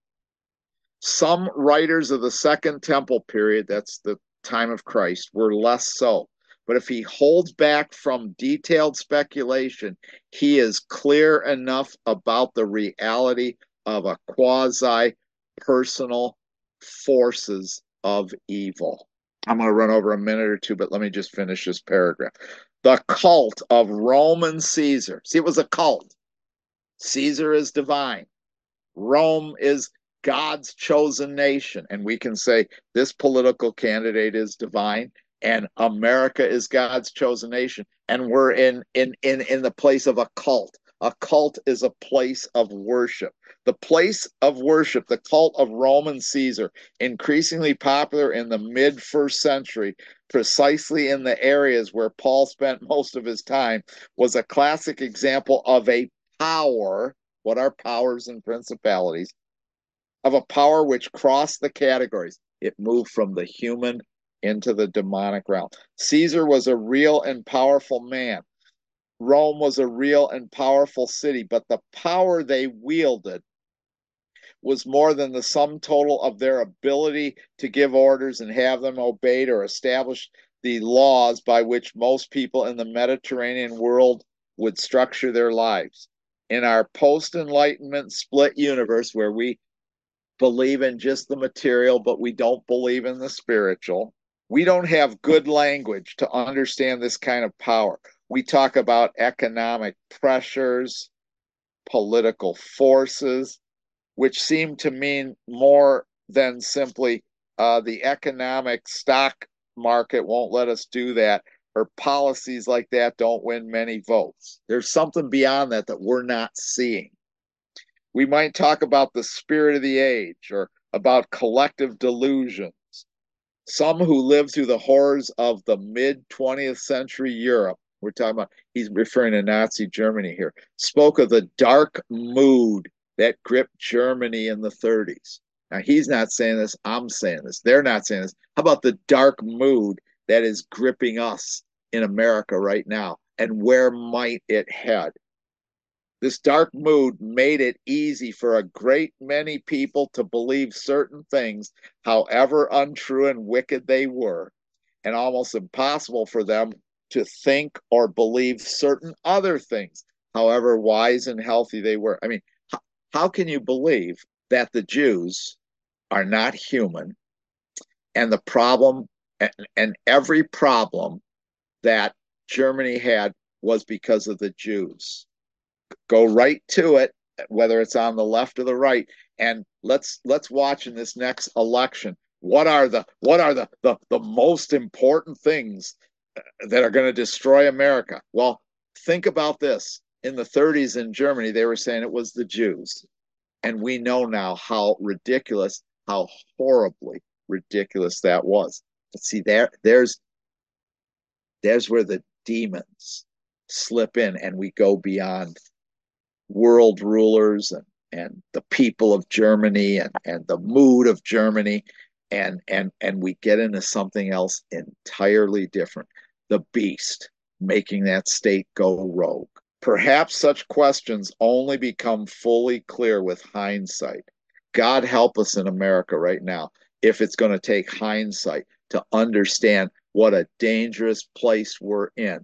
Some writers of the Second Temple period, that's the time of Christ, were less so. But if he holds back from detailed speculation, he is clear enough about the reality of a quasi personal forces of evil. I'm going to run over a minute or two, but let me just finish this paragraph. The cult of Roman Caesar. See, it was a cult. Caesar is divine. Rome is God's chosen nation. And we can say this political candidate is divine and America is God's chosen nation. And we're in the place of a cult. A cult is a place of worship. The place of worship, the cult of Roman Caesar, increasingly popular in the mid first century, precisely in the areas where Paul spent most of his time, was a classic example of a power. What are powers and principalities? Of a power which crossed the categories. It moved from the human into the demonic realm. Caesar was a real and powerful man. Rome was a real and powerful city, but the power they wielded was more than the sum total of their ability to give orders and have them obeyed or establish the laws by which most people in the Mediterranean world would structure their lives. In our post-Enlightenment split universe, where we believe in just the material, but we don't believe in the spiritual, we don't have good language to understand this kind of power. We talk about economic pressures, political forces, which seem to mean more than simply the economic stock market won't let us do that, or policies like that don't win many votes. There's something beyond that that we're not seeing. We might talk about the spirit of the age or about collective delusions. Some who lived through the horrors of the mid 20th century Europe we're talking about, he's referring to Nazi Germany here, spoke of the dark mood that gripped Germany in the 30s. Now, he's not saying this, I'm saying this. They're not saying this. How about the dark mood that is gripping us in America right now? And where might it head? This dark mood made it easy for a great many people to believe certain things, however untrue and wicked they were, and almost impossible for them to think or believe certain other things, however wise and healthy they were. I mean, how can you believe that the Jews are not human, and the problem and every problem that Germany had was because of the Jews? Go right to it, whether it's on the left or the right, and let's watch in this next election. What are the most important things that are going to destroy America? Well, think about this. In the 30s in Germany, they were saying it was the Jews. And we know now how ridiculous, how horribly ridiculous that was. But see, there's where the demons slip in, and we go beyond world rulers and the people of Germany and the mood of Germany, and we get into something else entirely different. The beast making that state go rogue. Perhaps such questions only become fully clear with hindsight. God help us in America right now if it's going to take hindsight to understand what a dangerous place we're in.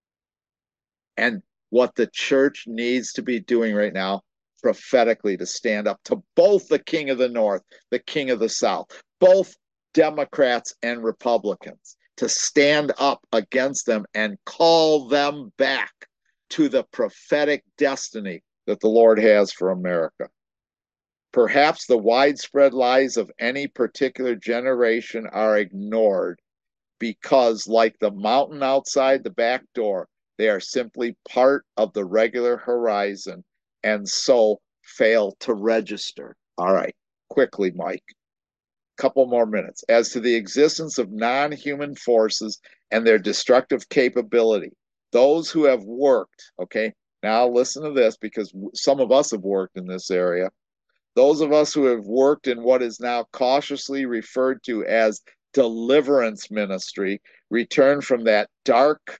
And what the church needs to be doing right now prophetically to stand up to both the king of the north, the king of the south, both Democrats and Republicans, to stand up against them and call them back to the prophetic destiny that the Lord has for America. Perhaps the widespread lies of any particular generation are ignored because, like the mountain outside the back door, they are simply part of the regular horizon and so fail to register. All right, quickly, Mike. Couple more minutes. As to the existence of non-human forces and their destructive capability, those who have worked, okay, now listen to this because some of us have worked in this area. Those of us who have worked in what is now cautiously referred to as deliverance ministry return from that dark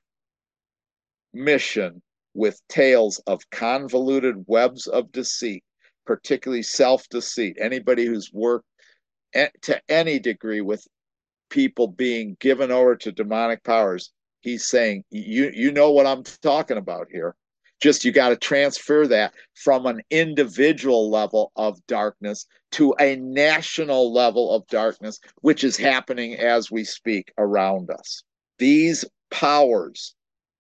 mission with tales of convoluted webs of deceit, particularly self-deceit. Anybody who's worked to any degree with people being given over to demonic powers, he's saying, you know what I'm talking about here. Just you got to transfer that from an individual level of darkness to a national level of darkness, which is happening as we speak around us. These powers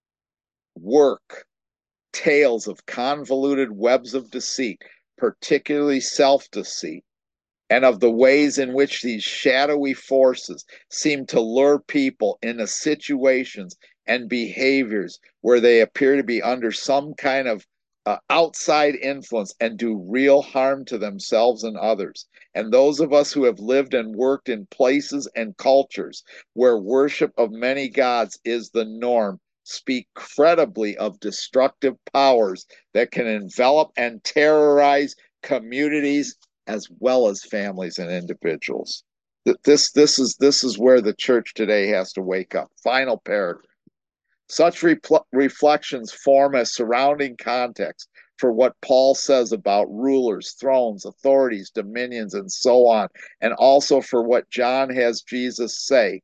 work tales of convoluted webs of deceit, particularly self-deceit, and of the ways in which these shadowy forces seem to lure people into situations and behaviors where they appear to be under some kind of outside influence and do real harm to themselves and others. And those of us who have lived and worked in places and cultures where worship of many gods is the norm speak credibly of destructive powers that can envelop and terrorize communities as well as families and individuals. This is where the church today has to wake up. Final paragraph. Such reflections form a surrounding context for what Paul says about rulers, thrones, authorities, dominions, and so on, and also for what John has Jesus say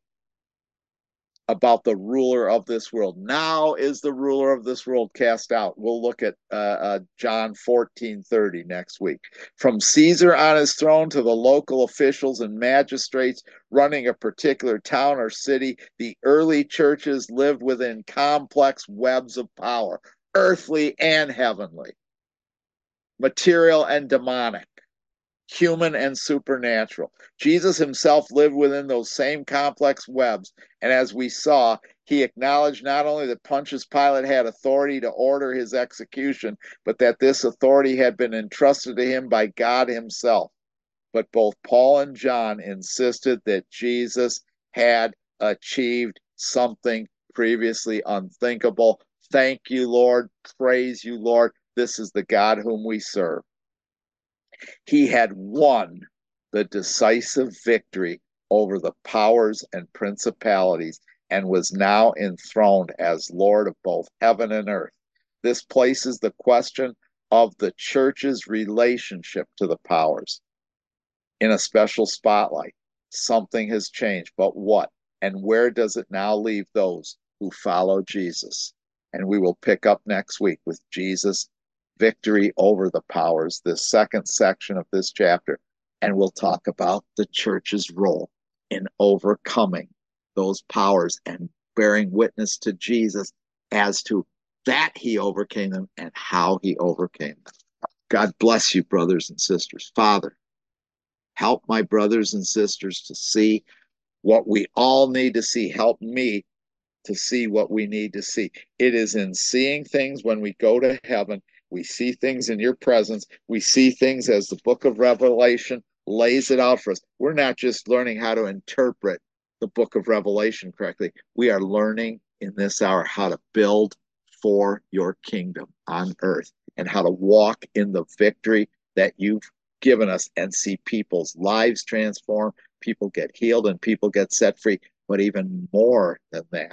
about the ruler of this world. Now is the ruler of this world cast out. We'll look at John 14:30 next week. From Caesar on his throne to the local officials and magistrates running a particular town or city, the early churches lived within complex webs of power, earthly and heavenly, material and demonic, human and supernatural. Jesus himself lived within those same complex webs, and as we saw, he acknowledged not only that Pontius Pilate had authority to order his execution, but that this authority had been entrusted to him by God himself. But both Paul and John insisted that Jesus had achieved something previously unthinkable. Thank you, Lord. Praise you, Lord. This is the God whom we serve. He had won the decisive victory over the powers and principalities and was now enthroned as Lord of both heaven and earth. This places the question of the church's relationship to the powers in a special spotlight. Something has changed, but what? And where does it now leave those who follow Jesus? And we will pick up next week with Jesus' victory over the powers, this second section of this chapter. And we'll talk about the church's role in overcoming those powers and bearing witness to Jesus as to that he overcame them and how he overcame them. God bless you, brothers and sisters. Father, help my brothers and sisters to see what we all need to see. Help me to see what we need to see. It is in seeing things when we go to heaven. We see things in your presence. We see things as the book of Revelation lays it out for us. We're not just learning how to interpret the book of Revelation correctly. We are learning in this hour how to build for your kingdom on earth and how to walk in the victory that you've given us and see people's lives transform, people get healed, and people get set free. But even more than that,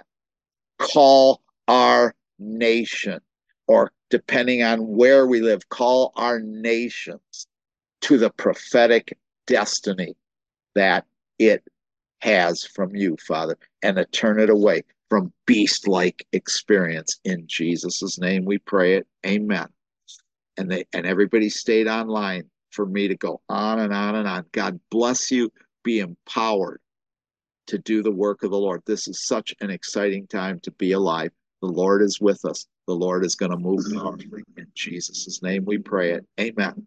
call our nation, or depending on where we live, call our nations to the prophetic destiny that it has from you, Father, and to turn it away from beast-like experience. In Jesus' name we pray it. Amen. And everybody stayed online for me to go on and on and on. God bless you. Be empowered to do the work of the Lord. This is such an exciting time to be alive. The Lord is with us. The Lord is going to move powerfully. In Jesus' name we pray it. Amen.